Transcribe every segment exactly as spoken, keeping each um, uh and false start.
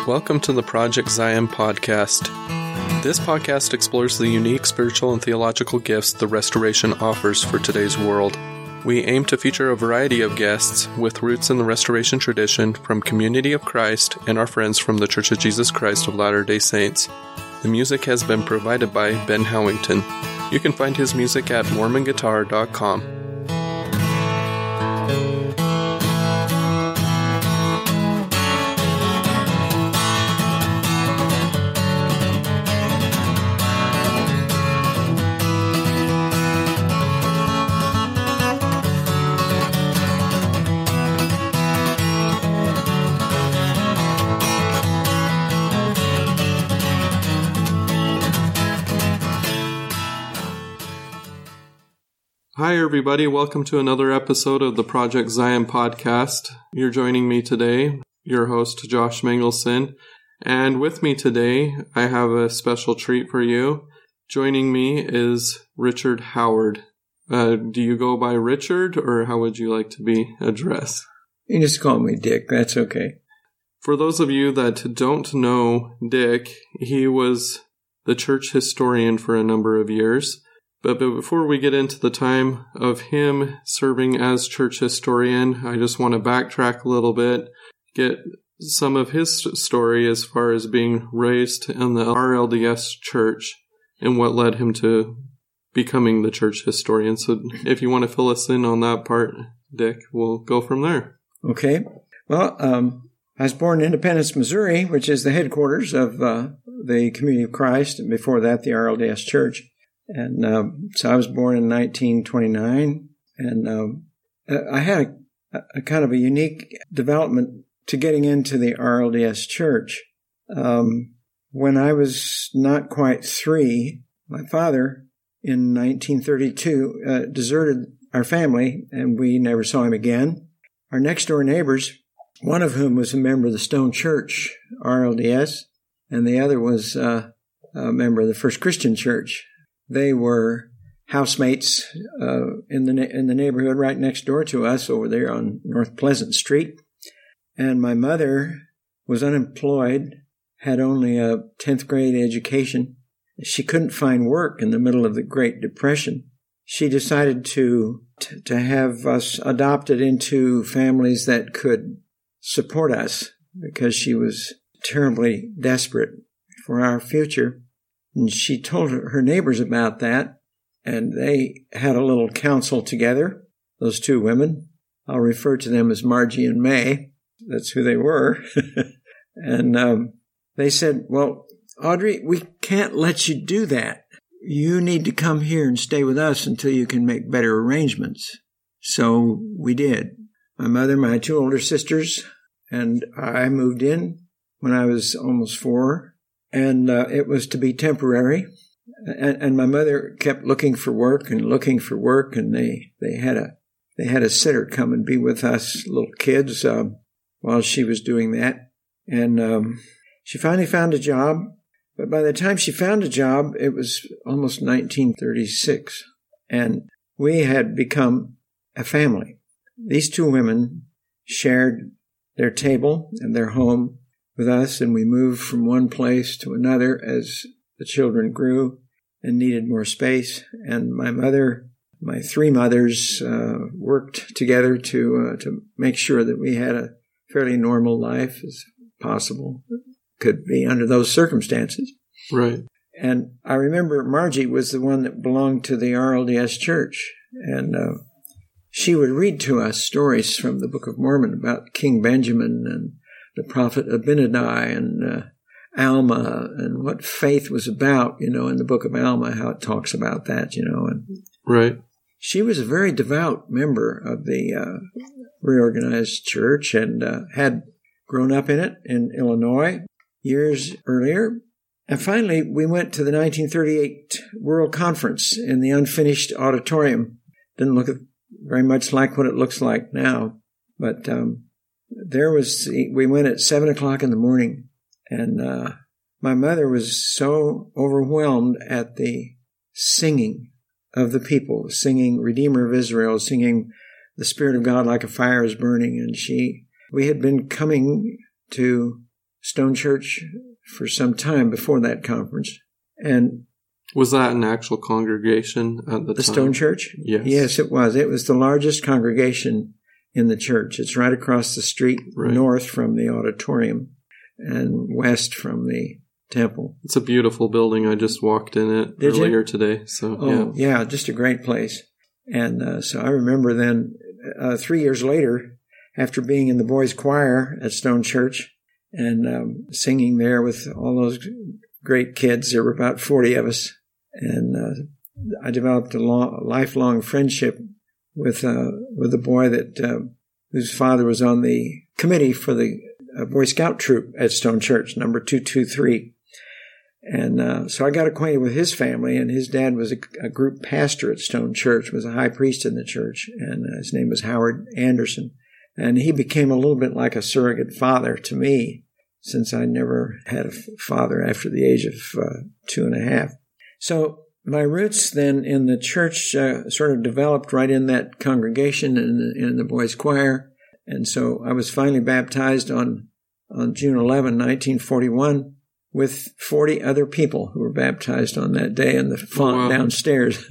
Welcome to the Project Zion podcast. This podcast explores the unique spiritual and theological gifts the Restoration offers for today's world. We aim to feature a variety of guests with roots in the Restoration tradition from Community of Christ and our friends from the Church of Jesus Christ of Latter-day Saints. The music has been provided by Ben Howington. You can find his music at mormon guitar dot com. Hi everybody, welcome to another episode of the Project Zion podcast. You're joining me today, your host Josh Mengelson, and with me today I have a special treat for you. Joining me is Richard Howard. Uh, do you go by Richard, or how would you like to be addressed? You just call me Dick, that's okay. For those of you that don't know Dick, he was the church historian for a number of years. But before we get into the time of him serving as church historian, I just want to backtrack a little bit, get some of his story as far as being raised in the R L D S church and what led him to becoming the church historian. So if you want to fill us in on that part, Dick, we'll go from there. Okay. Well, um, I was born in Independence, Missouri, which is the headquarters of uh, the Community of Christ, and before that, the R L D S church. And um, so I was born in nineteen twenty-nine, and um, I had a, a kind of a unique development to getting into the R L D S church. Um, when I was not quite three, my father, in nineteen thirty-two, uh, deserted our family, and we never saw him again. Our next-door neighbors, one of whom was a member of the Stone Church, R L D S, and the other was uh, a member of the First Christian Church. They were housemates uh, in the in the neighborhood right next door to us over there on North Pleasant Street. And my mother was unemployed, had only a tenth grade education. She couldn't find work in the middle of the Great Depression. She decided to to have us adopted into families that could support us because she was terribly desperate for our future. And she told her, her neighbors about that, and they had a little council together, those two women. I'll refer to them as Margie and May. That's who they were. And um, they said, well, Audrey, we can't let you do that. You need to come here and stay with us until you can make better arrangements. So we did. My mother, my two older sisters, and I moved in when I was almost four. And uh, it was to be temporary. And, and my mother kept looking for work and looking for work, and they, they had a they had a sitter come and be with us little kids um, while she was doing that. And um, she finally found a job. But by the time she found a job, it was almost nineteen thirty-six. And we had become a family. These two women shared their table and their home with us, and we moved from one place to another as the children grew and needed more space. And my mother, my three mothers, uh, worked together to uh, to make sure that we had a fairly normal life as possible could be under those circumstances. Right. And I remember Margie was the one that belonged to the R L D S church, and uh, she would read to us stories from the Book of Mormon about King Benjamin and the prophet Abinadi and uh, Alma, and what faith was about, you know, in the book of Alma, how it talks about that, you know. And right. She was a very devout member of the uh, reorganized church and uh, had grown up in it in Illinois years earlier. And finally, we went to the nineteen thirty-eight World Conference in the unfinished auditorium. Didn't look very much like what it looks like now, but um, There was, we went at seven o'clock in the morning, and uh, my mother was so overwhelmed at the singing of the people, singing Redeemer of Israel, singing The Spirit of God Like a Fire is Burning. And she, we had been coming to Stone Church for some time before that conference. And was that an actual congregation at the, the time? Stone Church? Yes. Yes, it was. It was the largest congregation in the church. It's right across the street, right. North from the auditorium and west from the temple. It's a beautiful building. I just walked in it Did earlier you? today. So oh, yeah. yeah, just a great place. And uh, so I remember then uh, three years later, after being in the boys' choir at Stone Church and um, singing there with all those great kids, there were about forty of us, and uh, I developed a long, lifelong friendship with uh, with a boy that uh, whose father was on the committee for the uh, Boy Scout troop at Stone Church, number two two three. And uh, so I got acquainted with his family, and his dad was a, a group pastor at Stone Church, was a high priest in the church, and uh, his name was Howard Anderson. And he became a little bit like a surrogate father to me, since I never had a father after the age of uh, two and a half. So my roots then in the church uh, sort of developed right in that congregation and in, in the boys' choir. And so I was finally baptized on, on June eleventh, nineteen forty-one, with forty other people who were baptized on that day in the font oh, wow. downstairs.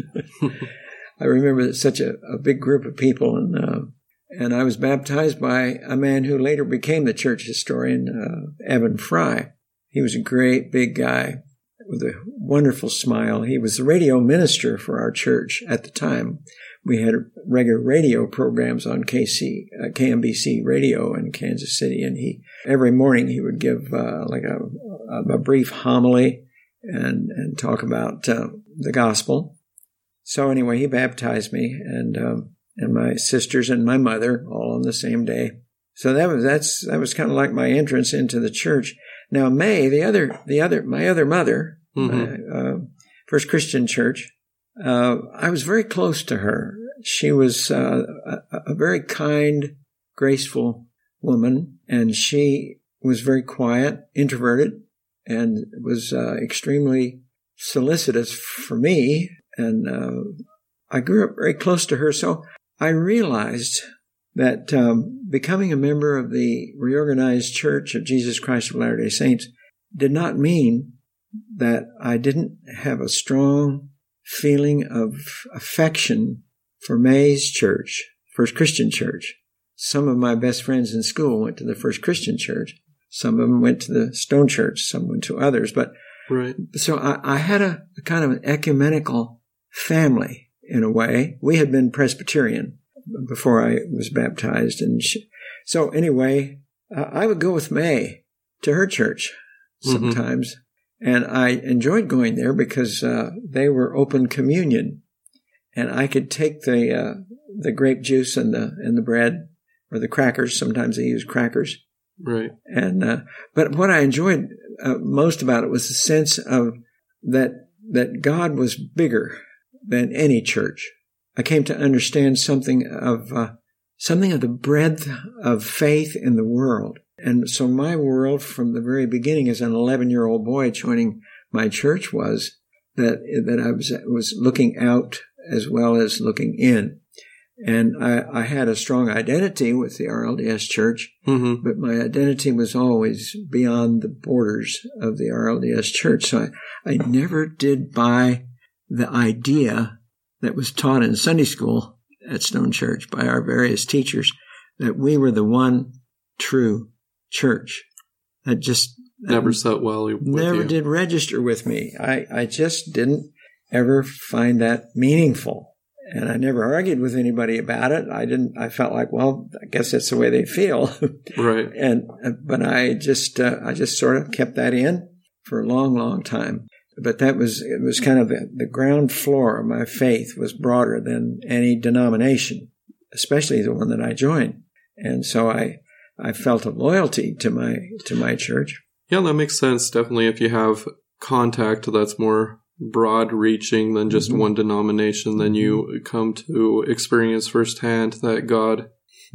I remember such a, a big group of people, and uh, and I was baptized by a man who later became the church historian, uh, Evan Fry. He was a great big guy with a wonderful smile. He was the radio minister for our church at the time. We had regular radio programs on K C, uh, K M B C radio in Kansas City, and he every morning he would give uh, like a, a brief homily and and talk about uh, the gospel. So anyway, he baptized me and um, and my sisters and my mother all on the same day. So that was that's that was kind of like my entrance into the church. Now May, the other the other my other mother, mm-hmm. my, uh, First Christian Church. Uh, I was very close to her. She was uh, a, a very kind, graceful woman, and she was very quiet, introverted, and was uh, extremely solicitous for me. And uh, I grew up very close to her, so I realized that um, becoming a member of the Reorganized Church of Jesus Christ of Latter-day Saints did not mean that I didn't have a strong feeling of affection for May's church, First Christian Church. Some of my best friends in school went to the First Christian Church. Some of them went to the Stone Church. Some went to others. But right. So I, I had a, a kind of an ecumenical family in a way. We had been Presbyterian before I was baptized, and she, so anyway, uh, I would go with May to her church sometimes. Mm-hmm. And I enjoyed going there because uh, they were open communion, and I could take the uh, the grape juice and the and the bread or the crackers. Sometimes they use crackers, right? And uh, but what I enjoyed uh, most about it was the sense of that that God was bigger than any church. I came to understand something of uh, something of the breadth of faith in the world. And so my world from the very beginning as an eleven-year-old boy joining my church was that that I was was looking out as well as looking in. And I, I had a strong identity with the R L D S Church, mm-hmm. but my identity was always beyond the borders of the R L D S Church. So I, I never did buy the idea that was taught in Sunday school at Stone Church by our various teachers that we were the one true church. That just never sat well with never you. did register with me. I, I just didn't ever find that meaningful. And I never argued with anybody about it. I didn't, I felt like, well, I guess that's the way they feel. Right. And, but I just, uh, I just sort of kept that in for a long, long time. But that was, it was kind of the, the ground floor of my faith was broader than any denomination, especially the one that I joined. And so I, I felt a loyalty to my to my church. Yeah, that makes sense. Definitely, if you have contact that's more broad-reaching than just mm-hmm. one denomination, then you come to experience firsthand that God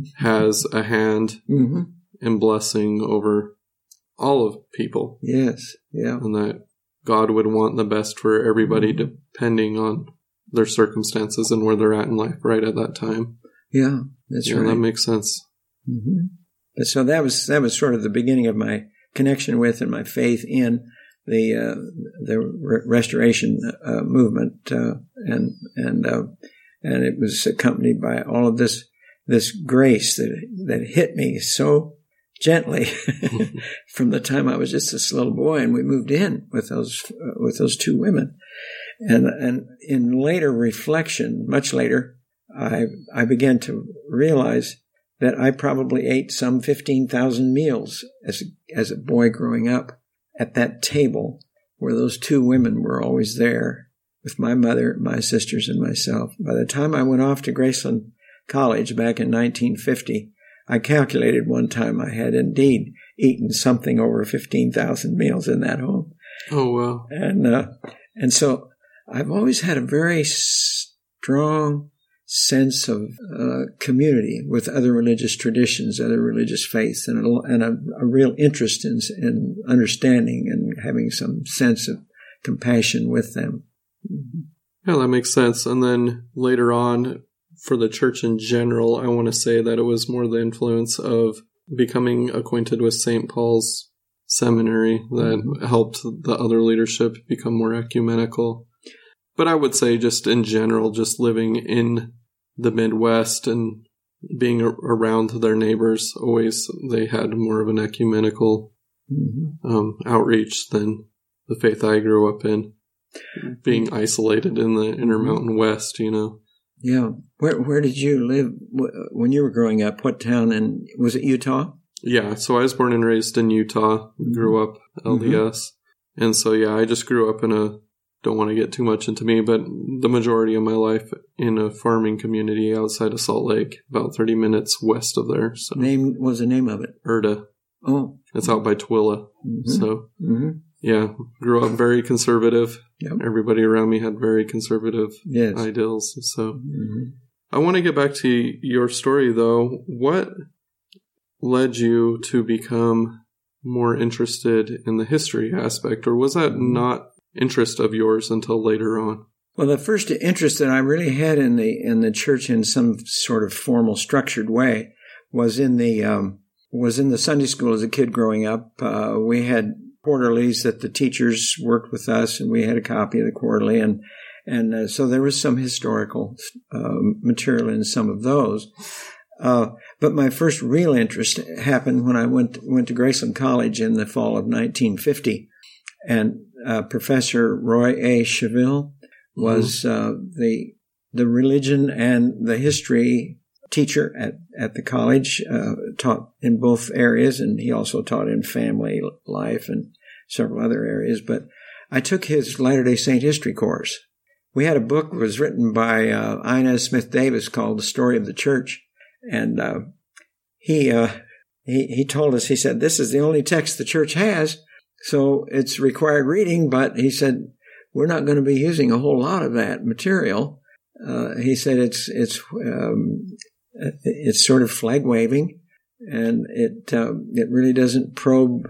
has a hand mm-hmm. in blessing over all of people. Yes, yeah. And that God would want the best for everybody mm-hmm. depending on their circumstances and where they're at in life right at that time. Yeah, that's yeah, right. That makes sense. Mm-hmm. So that was that was sort of the beginning of my connection with and my faith in the uh, the re- restoration uh, movement, uh, and and uh, and it was accompanied by all of this this grace that that hit me so gently from the time I was just this little boy, and we moved in with those uh, with those two women, and and in later reflection, much later, I I began to realize that I probably ate some fifteen thousand meals as as a boy growing up at that table where those two women were always there with my mother, my sisters, and myself. By the time I went off to Graceland College back in nineteen fifty, I calculated one time I had indeed eaten something over fifteen thousand meals in that home. Oh, wow. And, uh, and so I've always had a very strong sense of uh, community with other religious traditions, other religious faiths, and a, and a, a real interest in, in understanding and having some sense of compassion with them. Yeah, that makes sense. And then later on, for the church in general, I want to say that it was more the influence of becoming acquainted with Saint Paul's Seminary that mm-hmm. helped the other leadership become more ecumenical. But I would say just in general, just living in the Midwest and being a- around their neighbors, always they had more of an ecumenical mm-hmm. um, outreach than the faith I grew up in, being isolated in the Intermountain West, you know. Yeah. Where where did you live when you were growing up? What town? And was it Utah? Yeah. So I was born and raised in Utah, mm-hmm. grew up L D S. Mm-hmm. And so, yeah, I just grew up in a, don't want to get too much into me, but the majority of my life in a farming community outside of Salt Lake, about thirty minutes west of there. So name, what was the name of it? Erda. Oh. It's out by Twilla. Mm-hmm. So, mm-hmm. yeah, grew up very conservative. Yep. Everybody around me had very conservative yes. ideals. So mm-hmm. I want to get back to your story, though. What led you to become more interested in the history aspect, or was that not interest of yours until later on? Well, the first interest that I really had in the in the church in some sort of formal, structured way was in the um, was in the Sunday school as a kid growing up. Uh, we had quarterlies that the teachers worked with us, and we had a copy of the quarterly, and and uh, so there was some historical uh, material in some of those. Uh, but my first real interest happened when I went went to Graceland College in the fall of nineteen fifty, and uh, Professor Roy A. Cheville was uh, the the religion and the history teacher at, at the college, uh, taught in both areas, and he also taught in family life and several other areas. But I took his Latter-day Saint history course. We had a book that was written by uh, Inez Smith Davis called The Story of the Church, and uh, he, uh, he he told us, he said, this is the only text the church has, so it's required reading, but he said, we're not going to be using a whole lot of that material. Uh, he said it's it's um, it's sort of flag waving, and it uh, it really doesn't probe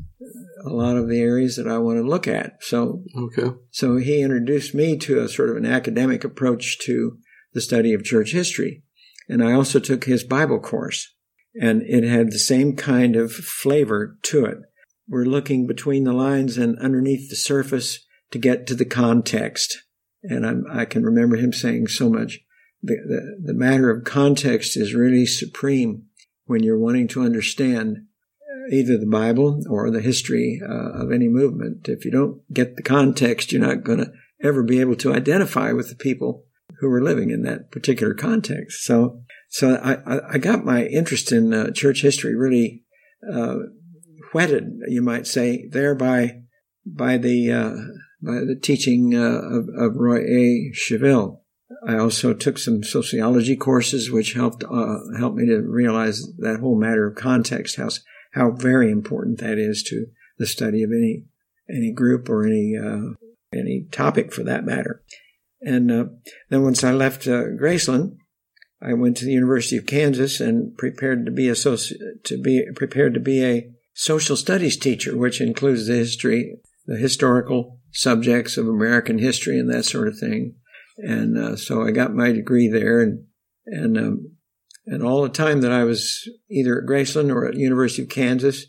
a lot of the areas that I want to look at. So okay. So he introduced me to a sort of an academic approach to the study of church history, and I also took his Bible course, and it had the same kind of flavor to it. We're looking between the lines and underneath the surface to get to the context. And I'm, I can remember him saying so much. The, the, the matter of context is really supreme when you're wanting to understand either the Bible or the history uh, of any movement. If you don't get the context, you're not going to ever be able to identify with the people who were living in that particular context. So, so I, I got my interest in uh, church history really uh, whetted, you might say, there by by the uh, by the teaching uh, of, of Roy A. Cheville. I also took some sociology courses, which helped uh, helped me to realize that whole matter of context, how how very important that is to the study of any any group or any uh, any topic for that matter. And uh, then once I left uh, Graceland, I went to the University of Kansas and prepared to be a soci- to be prepared to be a social studies teacher, which includes the history, the historical subjects of American history and that sort of thing. And uh, so I got my degree there, and and um, and all the time that I was either at Graceland or at the University of Kansas,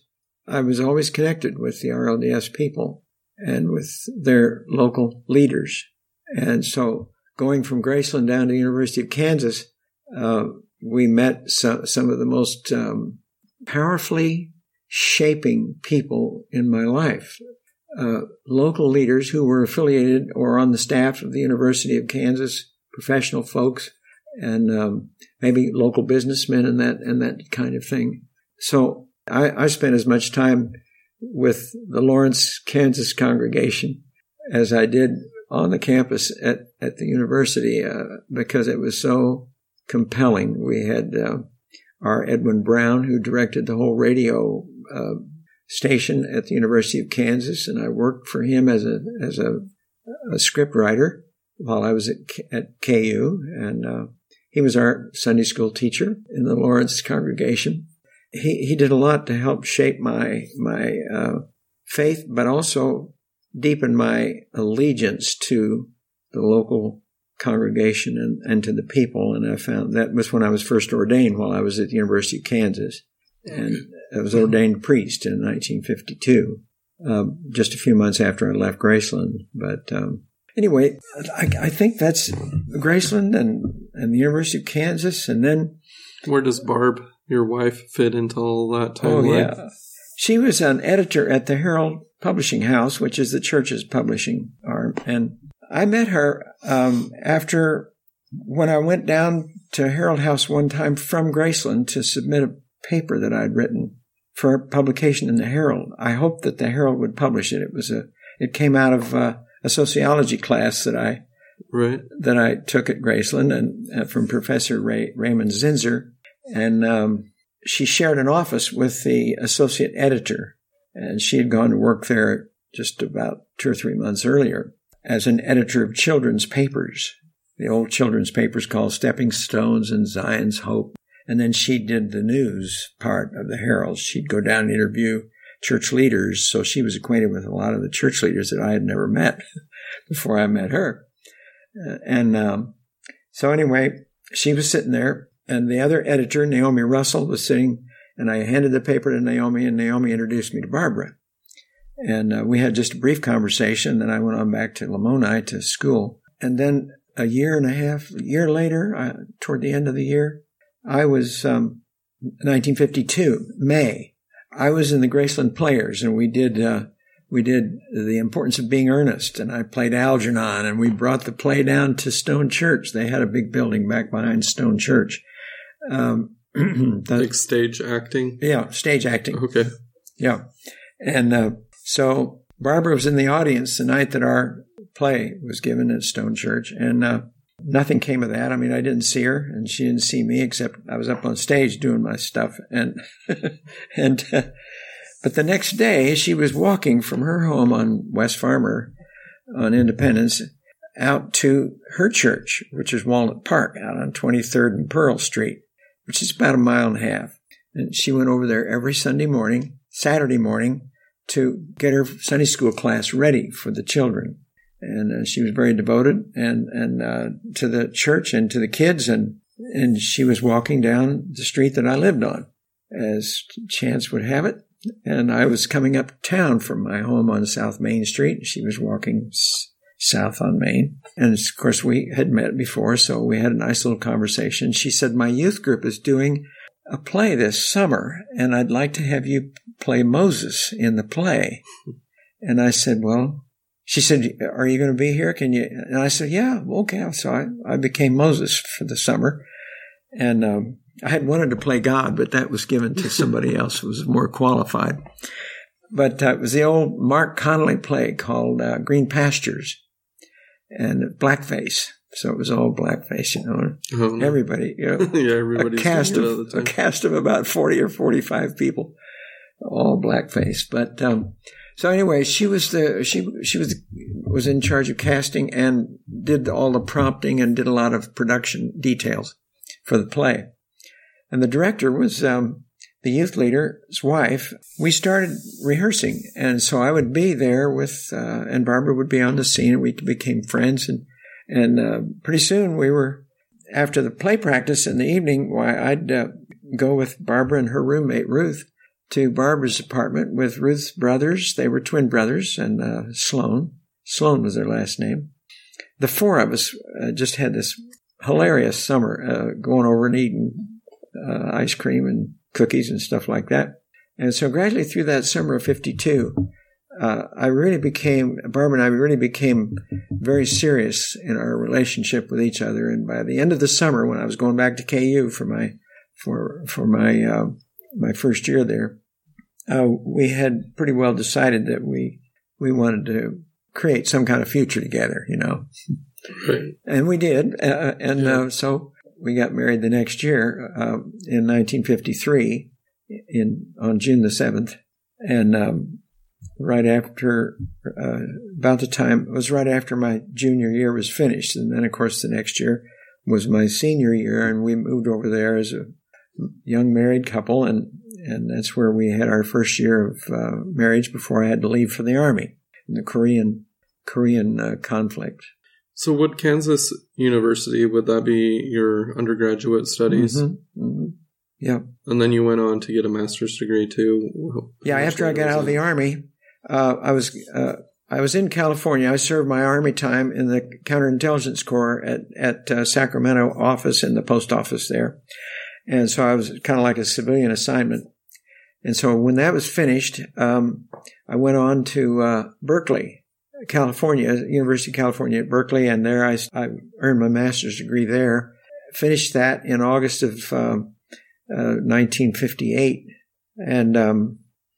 I was always connected with the R L D S people and with their local leaders. And so going from Graceland down to the University of Kansas, uh, we met some, some of the most um, powerfully shaping people in my life. Uh, local leaders who were affiliated or on the staff of the University of Kansas, professional folks, and um, maybe local businessmen and that and that kind of thing. So I, I spent as much time with the Lawrence, Kansas congregation as I did on the campus at, at the university uh, because it was so compelling. We had uh, our Edwin Brown, who directed the whole radio uh, station at the University of Kansas, and I worked for him as a as a, a script writer while I was at, at K U, and uh, he was our Sunday school teacher in the Lawrence congregation. He he did a lot to help shape my my uh, faith, but also deepen my allegiance to the local congregation and, and to the people. And I found that was when I was first ordained while I was at the University of Kansas. And I was ordained priest in nineteen fifty-two, um, just a few months after I left Graceland. But um, anyway, I, I think that's Graceland and, and the University of Kansas. And then... Where does Barb, your wife, fit into all that timeline? Oh, yeah. She was an editor at the Herald Publishing House, which is the church's publishing arm. And I met her um, after when I went down to Herald House one time from Graceland to submit a paper that I'd written for publication in the Herald. I hoped that the Herald would publish it. It was a, it came out of uh, a sociology class that I, right. that I took at Graceland and uh, from Professor Ray, Raymond Zinzer. And, um, she shared an office with the associate editor, and she had gone to work there just about two or three months earlier as an editor of children's papers, the old children's papers called Stepping Stones and Zion's Hope. And then she did the news part of the Herald. She'd go down and interview church leaders. So she was acquainted with a lot of the church leaders that I had never met before I met her. Uh, and um, so anyway, she was sitting there, and the other editor, Naomi Russell, was sitting, and I handed the paper to Naomi, and Naomi introduced me to Barbara. And uh, we had just a brief conversation. Then I went on back to Lamoni to school. And then a year and a half, a year later, uh, toward the end of the year, I was, um, nineteen fifty-two, May, I was in the Graceland Players, and we did, uh, we did The Importance of Being Earnest, and I played Algernon, and we brought the play down to Stone Church. They had a big building back behind Stone Church. Um, the, like stage acting? Yeah, stage acting. Okay. Yeah. And, uh, so Barbara was in the audience the night that our play was given at Stone Church, and, uh, nothing came of that. I mean, I didn't see her, and she didn't see me, except I was up on stage doing my stuff. And, and, uh, but the next day, she was walking from her home on West Farmer on Independence out to her church, which is Walnut Park, out on twenty-third and Pearl Street, which is about a mile and a half. And she went over there every Sunday morning, Saturday morning, to get her Sunday school class ready for the children. And uh, she was very devoted and and uh, to the church and to the kids. And, and she was walking down the street that I lived on, as chance would have it. And I was coming up town from my home on South Main Street. She was walking s- south on Main. And, of course, we had met before, so we had a nice little conversation. She said, my youth group is doing a play this summer, and I'd like to have you play Moses in the play. And I said, well... She said, are you going to be here? Can you? And I said, yeah, okay. So I, I became Moses for the summer. And um, I had wanted to play God, but that was given to somebody else who was more qualified. But uh, it was the old Mark Connolly play called uh, Green Pastures and Blackface. So it was all blackface, you know. Oh, everybody, you know, yeah, everybody's a cast of a cast of about forty or forty-five people, all blackface. But um, so anyway, she was the she she was was in charge of casting and did all the prompting and did a lot of production details for the play. And the director was um, the youth leader's wife. We started rehearsing, and so I would be there with, uh, and Barbara would be on the scene, and we became friends. And and uh, pretty soon we were, after the play practice in the evening, why I'd uh, go with Barbara and her roommate Ruth to Barbara's apartment with Ruth's brothers. They were twin brothers, and uh, Sloan. Sloan was their last name. The four of us uh, just had this hilarious summer, uh, going over and eating uh, ice cream and cookies and stuff like that. And so gradually through that summer of fifty-two, uh, I really became, Barbara and I really became very serious in our relationship with each other. And by the end of the summer, when I was going back to K U for my for for my uh, my first year there, uh, we had pretty well decided that we we wanted to create some kind of future together, you know. Right. And we did. Uh, and yeah. uh, so we got married the next year uh, in nineteen fifty-three, in on June the seventh. And um, right after, uh, about the time, it was right after my junior year was finished. And then, of course, the next year was my senior year, and we moved over there as a young married couple. And, and that's where we had our first year of uh, marriage before I had to leave for the Army in the Korean, Korean uh, conflict. So would Kansas University, would that be your undergraduate studies? Mm-hmm. Mm-hmm. Yeah. And then you went on to get a master's degree too? Yeah, after I got out of the Army, uh, I was uh, I was in California. I served my Army time in the Counterintelligence Corps at, at uh, Sacramento office in the post office there. And so I was kind of like a civilian assignment. And so when that was finished, um, I went on to uh, Berkeley, California, University of California at Berkeley, and there I, I earned my master's degree there. Finished that in August of um, uh, nineteen fifty-eight, and um,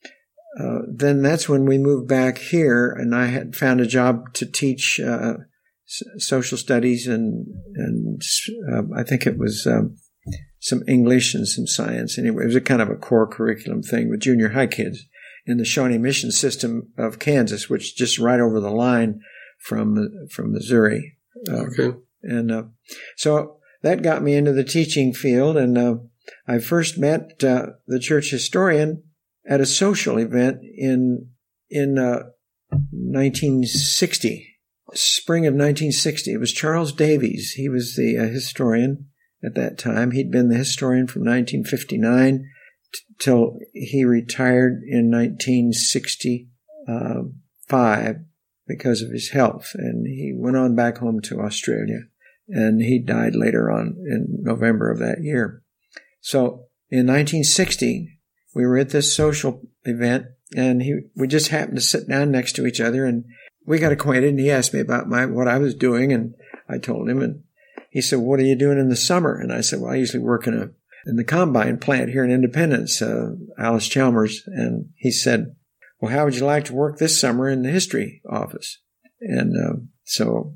uh, then that's when we moved back here, and I had found a job to teach uh, s- social studies and and uh, I think it was um, some English and some science. Anyway, it was a kind of a core curriculum thing with junior high kids in the Shawnee Mission System of Kansas, which is just right over the line from from Missouri. Uh, okay. And uh, so that got me into the teaching field, and uh, I first met uh, the church historian at a social event in in uh, nineteen sixty, spring of nineteen sixty. It was Charles Davies. He was the uh, historian at that time. He'd been the historian from nineteen fifty-nine till he retired in nineteen sixty-five because of his health. And he went on back home to Australia, and he died later on in November of that year. So in nineteen sixty, we were at this social event, and he we just happened to sit down next to each other, and we got acquainted, and he asked me about my what I was doing, and I told him, and he said, "What are you doing in the summer?" And I said, "Well, I usually work in a in the combine plant here in Independence, uh, Alice Chalmers." And he said, "Well, how would you like to work this summer in the history office?" And uh, so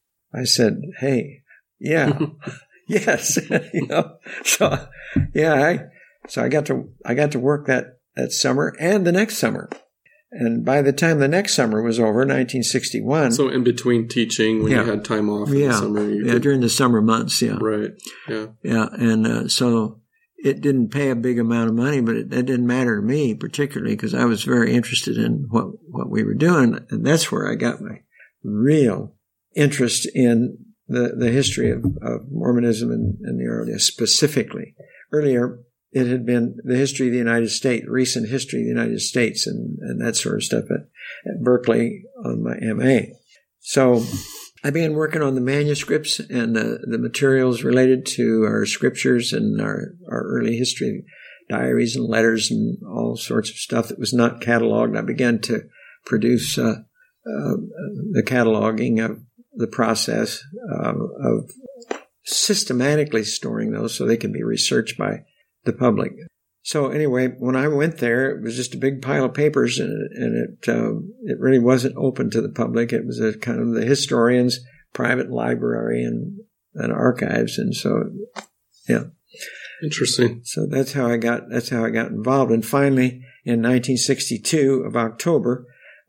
I said, "Hey, yeah, yes," you know. So yeah, I so I got to I got to work that that summer and the next summer. And by the time the next summer was over, nineteen sixty-one. So in between teaching, when yeah. you had time off in yeah. the summer. You yeah, could... during the summer months, yeah. Right, yeah. Yeah, and uh, so it didn't pay a big amount of money, but it, it didn't matter to me particularly because I was very interested in what, what we were doing. And that's where I got my real interest in the, the history of, of Mormonism in, in the earliest, specifically. Earlier, it had been the history of the United States, recent history of the United States, and, and that sort of stuff at, at Berkeley on my M A. So I began working on the manuscripts and the, the materials related to our scriptures and our, our early history, diaries and letters and all sorts of stuff that was not cataloged. I began to produce uh, uh, the cataloging of the process uh, of systematically storing those so they can be researched by the public. So anyway, when I went there, it was just a big pile of papers, and it, and it, um, it really wasn't open to the public. It was a kind of the historian's private library and, and archives, and so yeah, interesting. So that's how I got that's how I got involved. And finally, in nineteen sixty-two of October,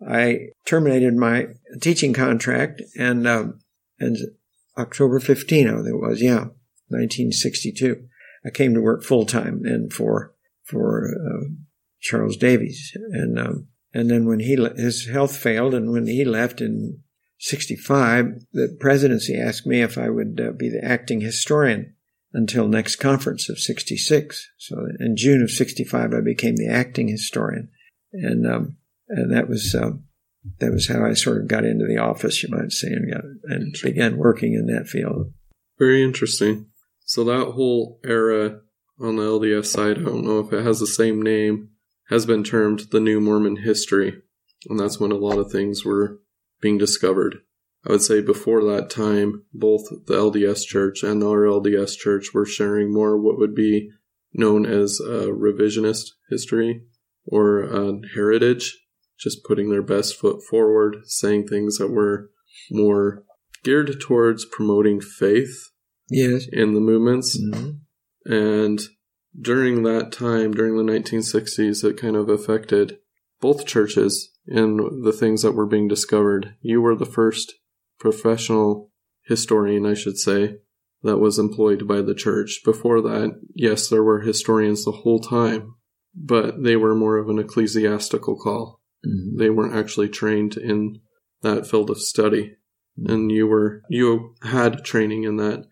I terminated my teaching contract, and um, and October fifteenth, I think it was, yeah, nineteen sixty-two. I came to work full time and for for uh, Charles Davies, and um, and then when he his health failed, and when he left in sixty-five, the presidency asked me if I would uh, be the acting historian until next conference of sixty-six. So in June of sixty-five, I became the acting historian. And, um, and that was, um, that was how I sort of got into the office, you might say, and got, and began working in that field. Very interesting. So that whole era on the L D S side, I don't know if it has the same name, has been termed the New Mormon History. And that's when a lot of things were being discovered. I would say before that time, both the L D S Church and the R L D S Church were sharing more what would be known as a revisionist history or a heritage, just putting their best foot forward, saying things that were more geared towards promoting faith yes. in the movements. Mm-hmm. And during that time, during the nineteen sixties, it kind of affected both churches in the things that were being discovered. You were the first professional historian, I should say, that was employed by the church. Before that, yes, there were historians the whole time, but they were more of an ecclesiastical call. Mm-hmm. They weren't actually trained in that field of study. And you were, you had training in that.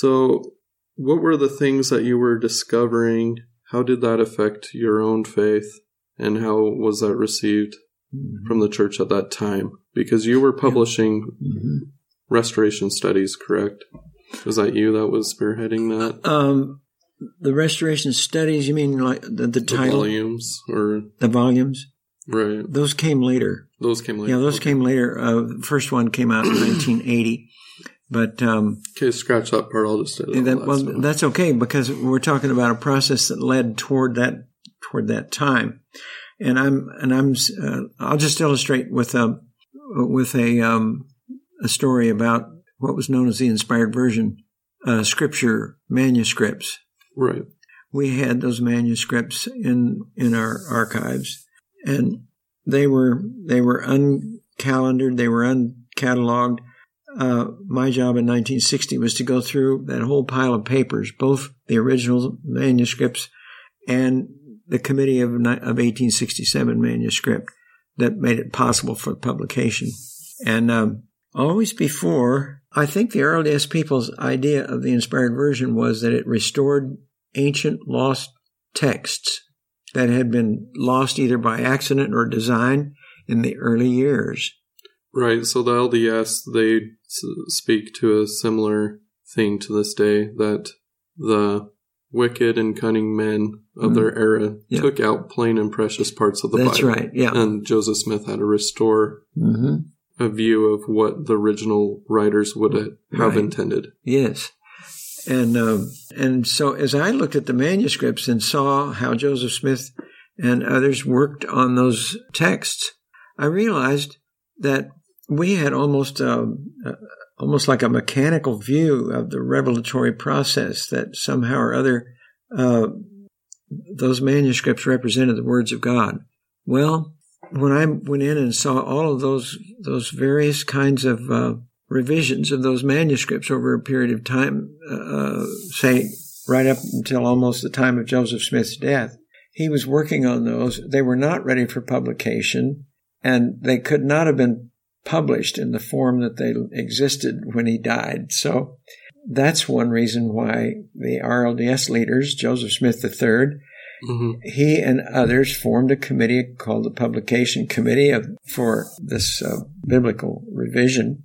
So what were the things that you were discovering? How did that affect your own faith? And how was that received mm-hmm. from the church at that time? Because you were publishing mm-hmm. restoration studies, correct? Was that you that was spearheading that? Um, the restoration studies, you mean like the, the, the title? volumes? Or the volumes? Right. Those came later. Those came later. Yeah, those okay. came later. Uh, the first one came out in nineteen eighty. But um, okay, scratch that part. I'll just do that. that well, stuff. That's okay, because we're talking about a process that led toward that toward that time, and I'm and I'm uh, I'll just illustrate with a with a um, a story about what was known as the inspired version uh, scripture manuscripts. Right. We had those manuscripts in in our archives, and they were they were uncalendared, they were uncatalogued. Uh, my job in nineteen sixty was to go through that whole pile of papers, both the original manuscripts and the committee of, of eighteen sixty-seven manuscript that made it possible for publication. And um, always before, I think the R L D S people's idea of the inspired version was that it restored ancient lost texts that had been lost either by accident or design in the early years. Right, so the L D S, they speak to a similar thing to this day, that the wicked and cunning men of mm-hmm. their era yeah. took out plain and precious parts of the That's Bible. That's right, yeah. And Joseph Smith had to restore mm-hmm. a view of what the original writers would have right. intended. Yes. And um, and so as I looked at the manuscripts and saw how Joseph Smith and others worked on those texts, I realized that we had almost um, uh, almost like a mechanical view of the revelatory process, that somehow or other uh, those manuscripts represented the words of God. Well, when I went in and saw all of those those various kinds of uh, revisions of those manuscripts over a period of time, uh, say right up until almost the time of Joseph Smith's death, he was working on those. They were not ready for publication, and they could not have been published in the form that they existed when he died. So that's one reason why the R L D S leaders, Joseph Smith the third, mm-hmm. he and others formed a committee called the Publication Committee of, for this uh, biblical revision.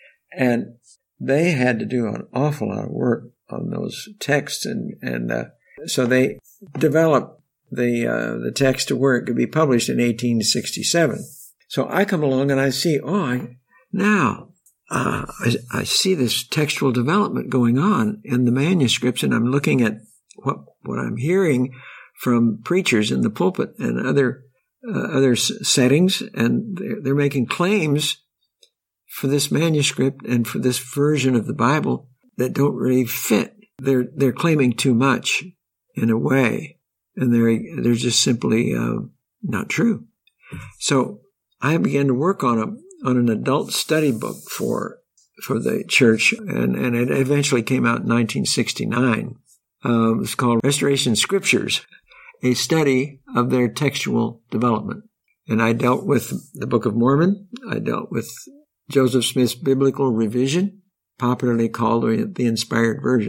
And they had to do an awful lot of work on those texts. And, and uh, so they developed the, uh, the text to where it could be published in eighteen sixty-seven. So I come along and I see, oh, I, now uh, I, I see this textual development going on in the manuscripts, and I'm looking at what what I'm hearing from preachers in the pulpit and other uh, other s- settings, and they're, they're making claims for this manuscript and for this version of the Bible that don't really fit. They're they're claiming too much in a way, and they're they're just simply uh, not true. So I began to work on a on an adult study book for for the church, and, and it eventually came out in nineteen sixty-nine. Um, it's called Restoration Scriptures, a study of their textual development. And I dealt with the Book of Mormon. I dealt with Joseph Smith's biblical revision, popularly called the Inspired Version.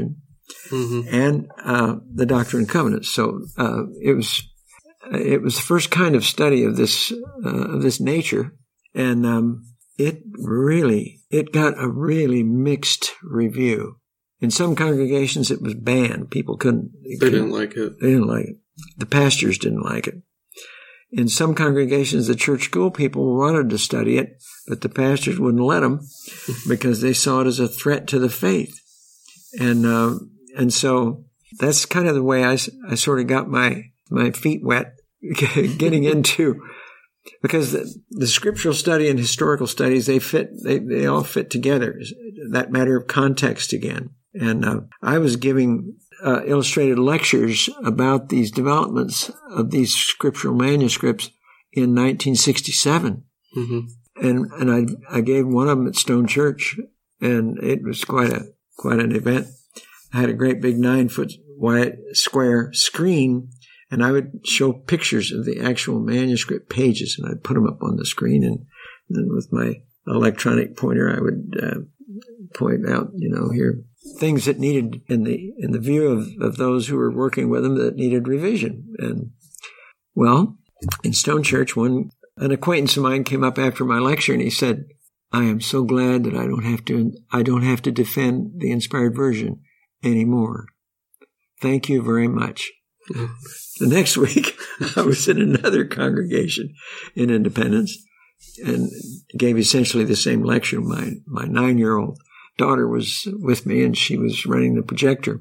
mm-hmm. and uh, the Doctrine and Covenants. So uh, it was it was the first kind of study of this uh, of this nature, and um, it really it got a really mixed review. In some congregations, it was banned. People couldn't. They couldn't, didn't like it. They didn't like it. The pastors didn't like it. In some congregations, the church school people wanted to study it, but the pastors wouldn't let them because they saw it as a threat to the faith. And uh, and so that's kind of the way I, I sort of got my, my feet wet getting into, because the, the scriptural study and historical studies, they fit, they, they all fit together. That matter of context again. And uh, I was giving uh, illustrated lectures about these developments of these scriptural manuscripts in nineteen sixty-seven. Mm-hmm. And and I I gave one of them at Stone Church, and it was quite a quite an event. I had a great big nine foot wide square screen, and I would show pictures of the actual manuscript pages, and I'd put them up on the screen, and then with my electronic pointer, I would uh, point out, you know, here things that needed in the in the view of, of those who were working with them that needed revision. And well, in Stone Church, one an acquaintance of mine came up after my lecture, and he said, "I am so glad that I don't have to I don't have to defend the inspired version anymore. Thank you very much." The next week, I was in another congregation in Independence and gave essentially the same lecture. My my nine-year-old daughter was with me, and she was running the projector.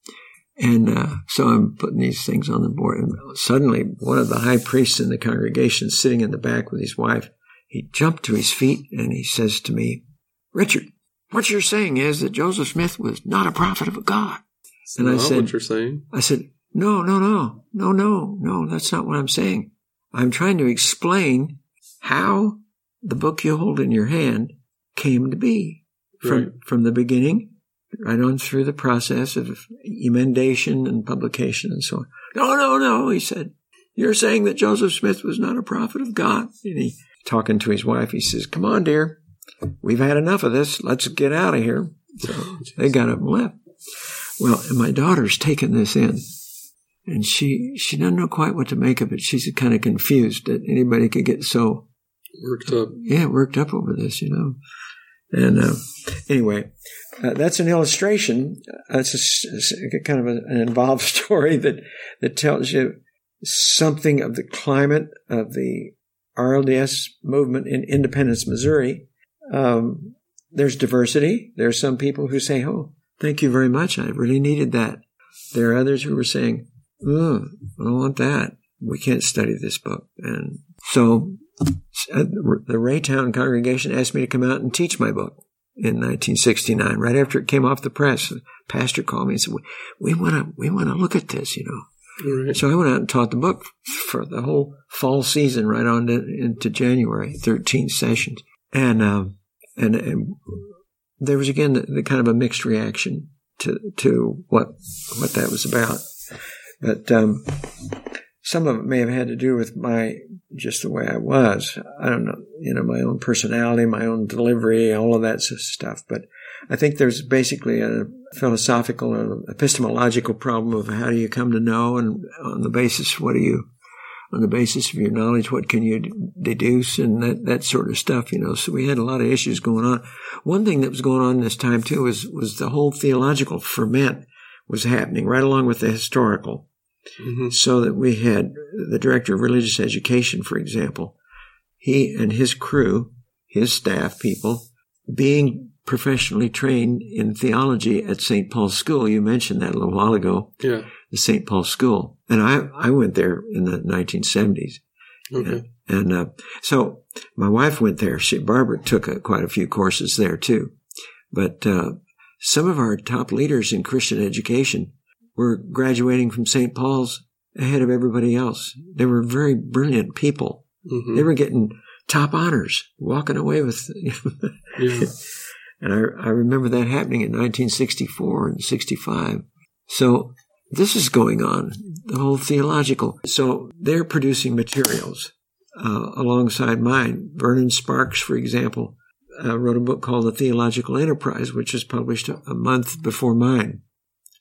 And uh, so I'm putting these things on the board. And suddenly, one of the high priests in the congregation, sitting in the back with his wife, he jumped to his feet, and he says to me, "Richard, what you're saying is that Joseph Smith was not a prophet of God." That's and I not said, what you're saying. I said, no, no, no, no, no, no, that's not what I'm saying. I'm trying to explain how the book you hold in your hand came to be. From, right. from the beginning, right on through the process of emendation and publication and so on. No, no, no, he said, you're saying that Joseph Smith was not a prophet of God. And he, talking to his wife, he says, "Come on, dear, we've had enough of this. Let's get out of here." So they got up and left. Well, and my daughter's taken this in, and she, she doesn't know quite what to make of it. She's kind of confused that anybody could get so worked up. Yeah, worked up over this, you know. And uh, anyway, uh, that's an illustration. Uh, it's a, a kind of a, an involved story that, that tells you something of the climate of the R L D S movement in Independence, Missouri. Um, there's diversity. There are some people who say, "Oh, thank you very much. I really needed that." There are others who were saying, "Oh, I don't want that. We can't study this book." And so the Raytown congregation asked me to come out and teach my book in nineteen sixty-nine. Right after it came off the press, the pastor called me and said, "We want to, we want to look at this, you know." Right. So I went out and taught the book for the whole fall season, right on to, into January, thirteen sessions, and um, and, and there was again the, the kind of a mixed reaction to to what what that was about, but um, some of it may have had to do with my just the way I was. I don't know, you know, my own personality, my own delivery, all of that stuff. But I think there's basically a philosophical and epistemological problem of how do you come to know, and on the basis, what do you, on the basis of your knowledge, what can you deduce, and that, that sort of stuff, you know. So we had a lot of issues going on. One thing that was going on this time, too, was, was the whole theological ferment was happening right along with the historical. Mm-hmm. So that we had the director of religious education, for example, he and his crew, his staff people, being professionally trained in theology at Saint Paul's School. You mentioned that a little while ago. Yeah. The Saint Paul's School. And I, I went there in the nineteen seventies. Okay. And, and uh, so my wife went there. She, Barbara took a, quite a few courses there too. But uh, some of our top leaders in Christian education were graduating from Saint Paul's ahead of everybody else. They were very brilliant people. Mm-hmm. They were getting top honors, walking away with. Yeah. And I, I remember that happening in nineteen sixty-four and sixty-five. So this is going on, the whole theological. So they're producing materials uh, alongside mine. Vernon Sparks, for example, uh, wrote a book called The Theological Enterprise, which was published a, a month before mine.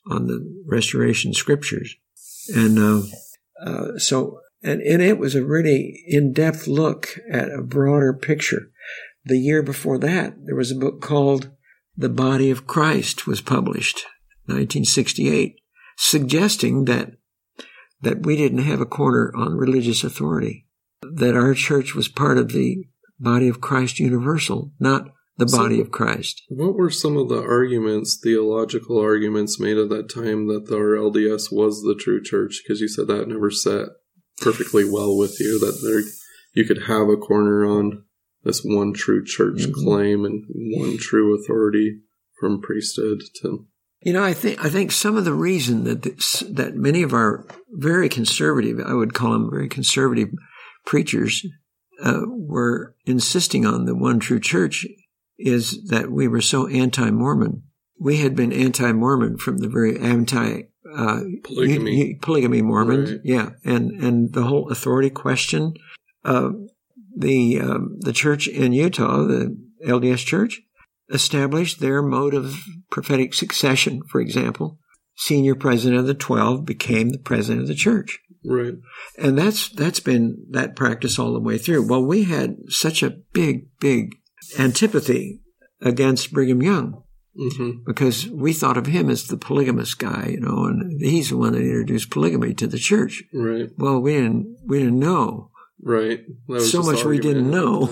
on the Restoration Scriptures. And uh, uh, so, and, and it was a really in-depth look at a broader picture. The year before that, there was a book called The Body of Christ was published, nineteen sixty-eight, suggesting that that we didn't have a corner on religious authority, that our church was part of the body of Christ universal, not the so body of Christ. What were some of the arguments, theological arguments made at that time that the R L D S was the true church? Because you said that never sat perfectly well with you, that there you could have a corner on this one true church mm-hmm. claim and one true authority from priesthood to... You know, I think I think some of the reason that this, that many of our very conservative, I would call them very conservative preachers, uh, were insisting on the one true church is that we were so anti-Mormon. We had been anti-Mormon from the very anti uh, polygamy y- y- polygamy Mormons, right. yeah, and and the whole authority question. Uh, the um, the church in Utah, the L D S Church, established their mode of prophetic succession. For example, senior president of the twelve became the president of the church. Right. And that's that's been that practice all the way through. Well, we had such a big, big antipathy against Brigham Young mm-hmm. because we thought of him as the polygamous guy, you know, and he's the one that introduced polygamy to the church. Right. Well, we didn't we didn't know. Right. So much we didn't know.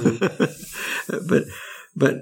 but but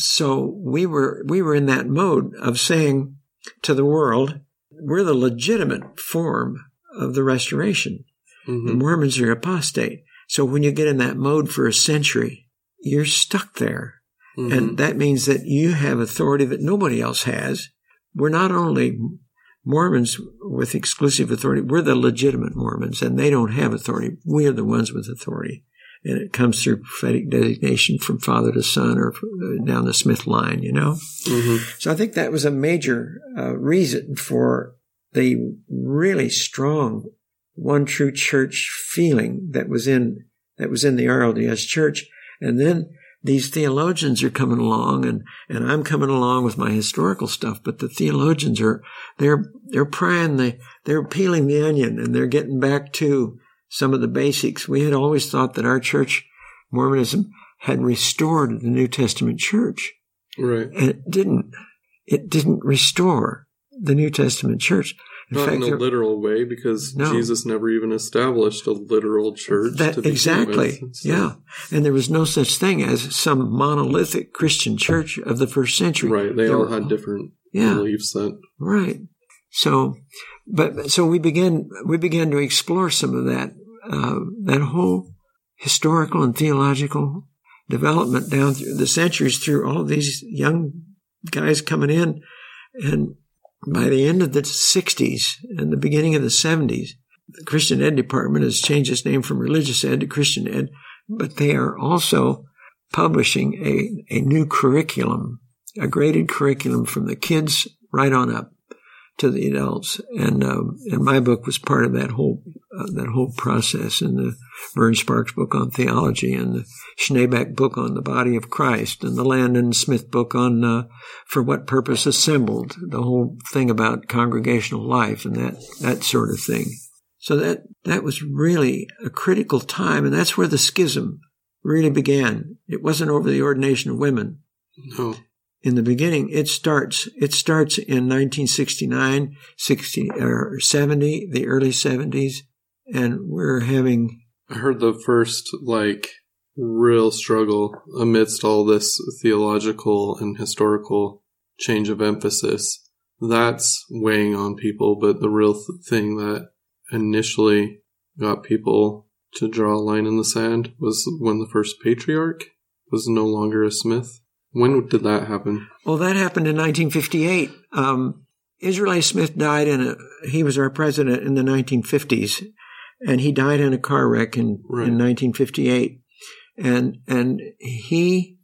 so we were we were in that mode of saying to the world, we're the legitimate form of the restoration. Mm-hmm. The Mormons are apostate. So when you get in that mode for a century, you're stuck there. Mm-hmm. And that means that you have authority that nobody else has. We're not only Mormons with exclusive authority, we're the legitimate Mormons, and they don't have authority. We are the ones with authority. And it comes through prophetic designation from father to son or down the Smith line, you know? Mm-hmm. So I think that was a major uh, reason for the really strong one true church feeling that was in that was in the R L D S Church. And then these theologians are coming along, and, and I'm coming along with my historical stuff, but the theologians are they're they're prying the they're peeling the onion, and they're getting back to some of the basics. We had always thought that our church, Mormonism, had restored the New Testament church. Right. And it didn't. It didn't restore the New Testament church. In Not fact, in a there, literal way, because no. Jesus never even established a literal church. That, to begin exactly. with, so. Yeah. And there was no such thing as some monolithic Christian church of the first century. Right. They there all were, had different yeah, beliefs that. Right. So, but, so we began, we began to explore some of that, uh, that whole historical and theological development down through the centuries through all these young guys coming in. And by the end of the sixties and the beginning of the seventies, the Christian Ed department has changed its name from Religious Ed to Christian Ed, but they are also publishing a, a new curriculum, a graded curriculum from the kids right on up to the adults. And um, and my book was part of that whole uh, that whole process, and the Vern Sparks book on theology, and the Schneebeck book on the body of Christ, and the Landon Smith book on uh, For What Purpose Assembled, the whole thing about congregational life and that that sort of thing. So that that was really a critical time, and that's where the schism really began. It wasn't over the ordination of women. No. In the beginning, it starts. It starts in nineteen sixty-nine, sixty or seventy, the early seventies, and we're having. I heard the first like real struggle amidst all this theological and historical change of emphasis. That's weighing on people, but the real th- thing that initially got people to draw a line in the sand was when the first patriarch was no longer a Smith. When did that happen? Well, that happened in nineteen fifty-eight. Um, Israel A. Smith died in a, he was our president in the nineteen fifties, and he died in a car wreck in, right. in nineteen fifty-eight. And, and he,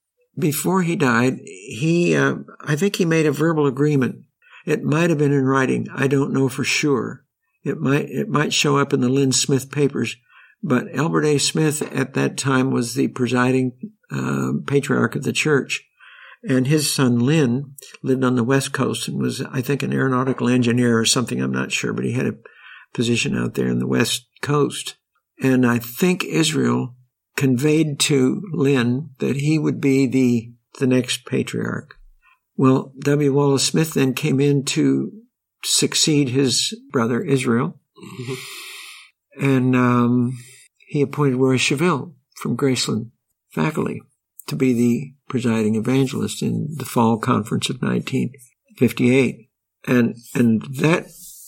before he died, he, uh, I think he made a verbal agreement. It might have been in writing. I don't know for sure. It might, it might show up in the Lynn Smith papers, but Albert A. Smith at that time was the presiding Uh, patriarch of the church, And his son, Lynn, lived on the West Coast and was, I think, an aeronautical engineer or something. I'm not sure, but he had a position out there in the West Coast. And I think Israel conveyed to Lynn that he would be the, the next patriarch. Well, W. Wallace Smith then came in to succeed his brother Israel. Mm-hmm. And um, he appointed Roy Cheville from Graceland faculty to be the presiding evangelist in the fall conference of nineteen fifty-eight. And and that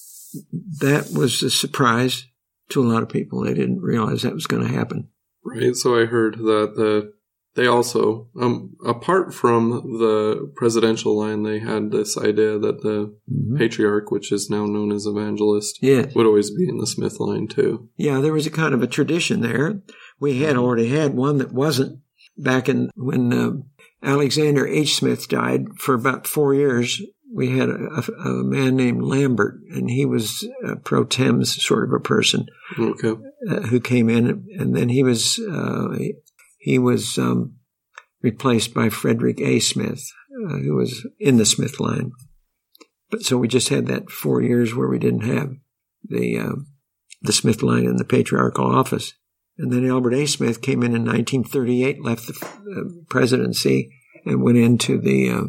that was a surprise to a lot of people. They didn't realize that was going to happen. Right. So I heard that the they also, um, apart from the presidential line, they had this idea that the mm-hmm. patriarch, which is now known as evangelist, yes. would always be in the Smith line too. Yeah, there was a kind of a tradition there. We had already had one that wasn't back in when uh, Alexander H. Smith died. For about four years, we had a, a, a man named Lambert, and he was a pro tem sort of a person okay. uh, who came in, and then he was uh, he, he was um, replaced by Frederick A. Smith, uh, who was in the Smith line. But so we just had that four years where we didn't have the uh, the Smith line in the patriarchal office. And then Albert A. Smith came in in nineteen thirty-eight, left the uh, presidency, and went into the uh,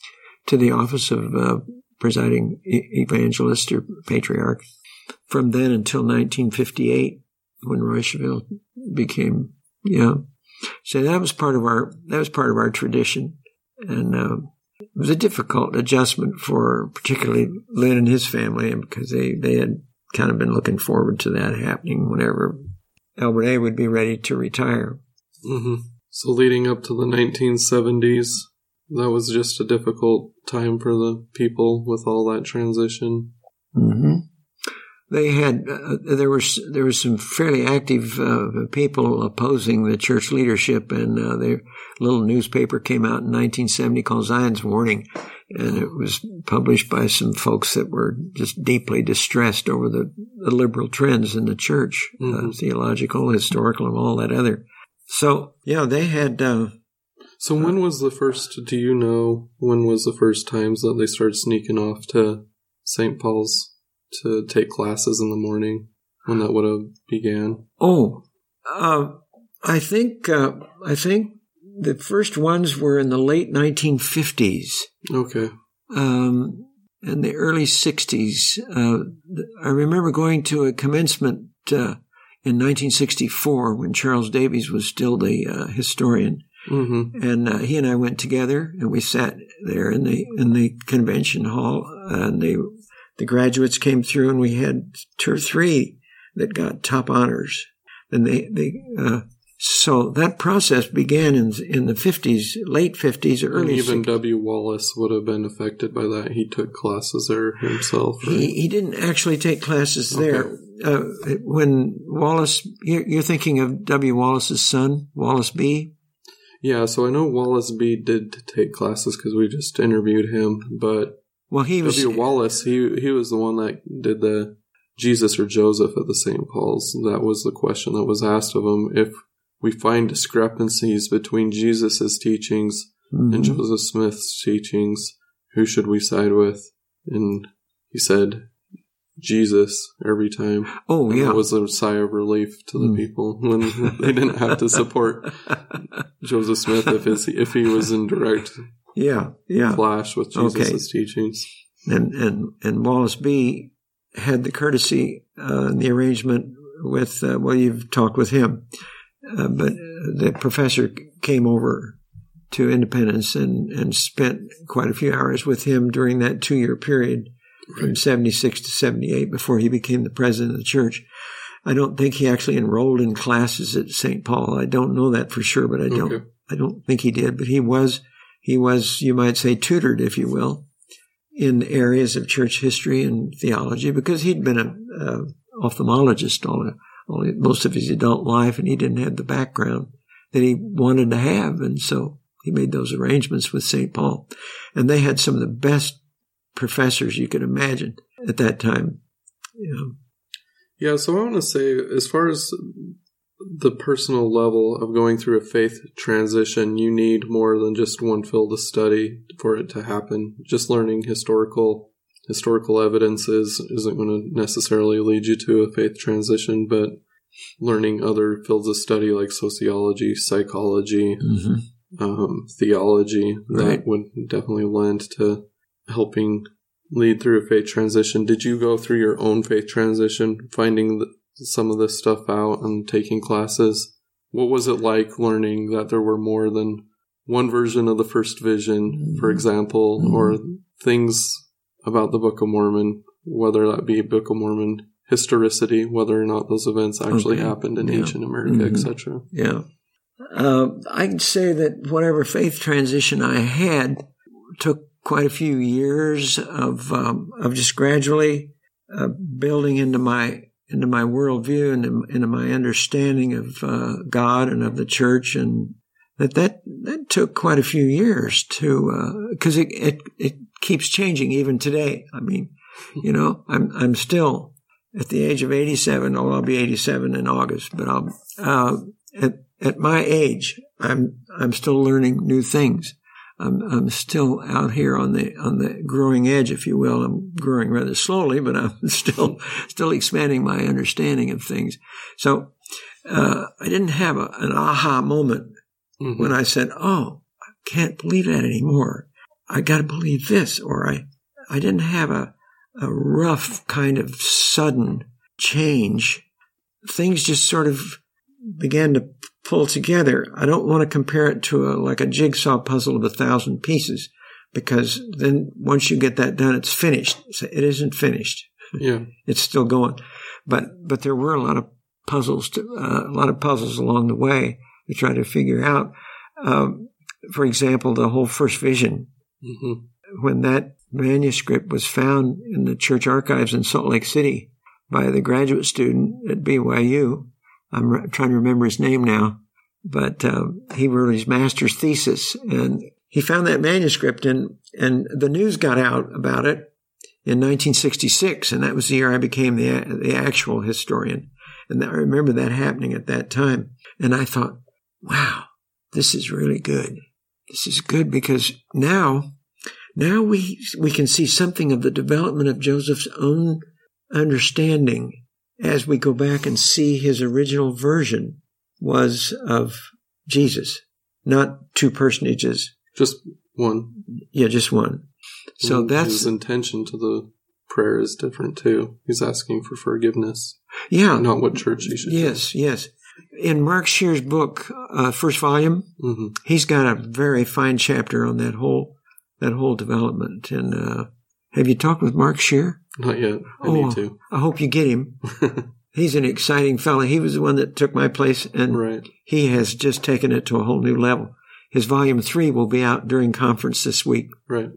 to the office of uh, presiding evangelist or patriarch. From then until nineteen fifty-eight, when Roy Cheville became, yeah. So that was part of our that was part of our tradition, and uh, it was a difficult adjustment for particularly Lynn and his family, because they they had kind of been looking forward to that happening whenever Albert A. would be ready to retire. Mm-hmm. So leading up to the nineteen seventies, that was just a difficult time for the people with all that transition. Mm-hmm. They had uh, there was there was some fairly active uh, people opposing the church leadership, and uh, their little newspaper came out in nineteen seventy called Zion's Warning, and it was published by some folks that were just deeply distressed over the, the liberal trends in the church, mm-hmm. uh, theological, historical, and all that other. So yeah, they had. Uh, so when was the first? Do you know when was the first times that they started sneaking off to Saint Paul's to take classes in the morning, when that would have began? Oh, uh, I think uh, I think the first ones were in the late nineteen fifties. Okay. Um, in the early sixties. Uh, I remember going to a commencement uh, in nineteen sixty-four when Charles Davies was still the uh, historian. Mm-hmm. And uh, he and I went together, and we sat there in the in the convention hall, and they The graduates came through, and we had two or three that got top honors. And they, they, uh, so that process began in in the fifties, late fifties, or early. And even sixties. W. Wallace would have been affected by that. He took classes there himself. Right? He he didn't actually take classes there. Okay. Uh, when Wallace, you're, you're thinking of W. Wallace's son, Wallace B. Yeah, so I know Wallace B. did take classes because we just interviewed him, but. Well, he was W. Wallace. He he was the one that did the Jesus or Joseph at the Saint Paul's. That was the question that was asked of him. If we find discrepancies between Jesus' teachings mm-hmm. and Joseph Smith's teachings, who should we side with? And he said Jesus every time. Oh, and yeah. That was a sigh of relief to the mm. people when they didn't have to support Joseph Smith if his, if he was in direct. Yeah, yeah. Clash with Jesus' okay. teachings. And, and and Wallace B. had the courtesy uh, and the arrangement with, uh, well, you've talked with him, uh, but the professor came over to Independence and, and spent quite a few hours with him during that two-year period from seventy-six to seventy-eight before he became the president of the church. I don't think he actually enrolled in classes at Saint Paul. I don't know that for sure, but I don't, okay. I don't think he did, but he was... He was, you might say, tutored, if you will, in areas of church history and theology, because he'd been an uh, ophthalmologist all, all most of his adult life, and he didn't have the background that he wanted to have, and so he made those arrangements with Saint Paul. And they had some of the best professors you could imagine at that time. You know. Yeah, so I want to say, as far as the personal level of going through a faith transition, you need more than just one field of study for it to happen. Just learning historical historical evidence is, isn't going to necessarily lead you to a faith transition, but learning other fields of study like sociology, psychology, mm-hmm. um, theology, right. that would definitely lend to helping lead through a faith transition. Did you go through your own faith transition, finding the, some of this stuff out and taking classes? What was it like learning that there were more than one version of the first vision, mm-hmm. for example, mm-hmm. or things about the Book of Mormon, whether that be Book of Mormon historicity, whether or not those events actually okay. happened in yeah. ancient America, mm-hmm. et cetera? Yeah. Uh, I can say that whatever faith transition I had took quite a few years of um, of just gradually uh, building into my into my worldview and into my understanding of uh, God and of the church, and that that, that took quite a few years to because uh, it, it it keeps changing even today. I mean, you know, I'm I'm still at the age of eighty-seven. Oh, I'll be eighty-seven in August, but I'll uh, at at my age, I'm I'm still learning new things. I'm I'm still out here on the on the growing edge, if you will. I'm growing rather slowly, but I'm still still expanding my understanding of things. So uh, I didn't have a, an aha moment mm-hmm. when I said, "Oh, I can't believe that anymore. I got to believe this," or I I didn't have a a rough kind of sudden change. Things just sort of began to pull together. I don't want to compare it to a, like a jigsaw puzzle of a thousand pieces, because then once you get that done, it's finished. It isn't finished. Yeah, it's still going. But but there were a lot of puzzles, to, uh, a lot of puzzles along the way to try to figure out. Um, for example, the whole first vision. Mm-hmm. When that manuscript was found in the church archives in Salt Lake City by the graduate student at B Y U. I'm re- trying to remember his name now, but uh, he wrote his master's thesis, and he found that manuscript, and, and the news got out about it in nineteen sixty-six, and that was the year I became the the actual historian. And I remember that happening at that time, and I thought, wow, this is really good. This is good because now, now we we can see something of the development of Joseph's own understanding as we go back and see his original version was of Jesus, not two personages. Just one. Yeah, just one. So and that's... his intention to the prayer is different, too. He's asking for forgiveness. Yeah. Not what church he should Yes, do. yes. In Mark Shear's book, uh, first volume, mm-hmm. he's got a very fine chapter on that whole that whole development. And uh, have you talked with Mark Shear? Not yet. I oh, need to. I hope you get him. He's an exciting fellow. He was the one that took my place, and right. he has just taken it to a whole new level. His volume three will be out during conference this week. Right.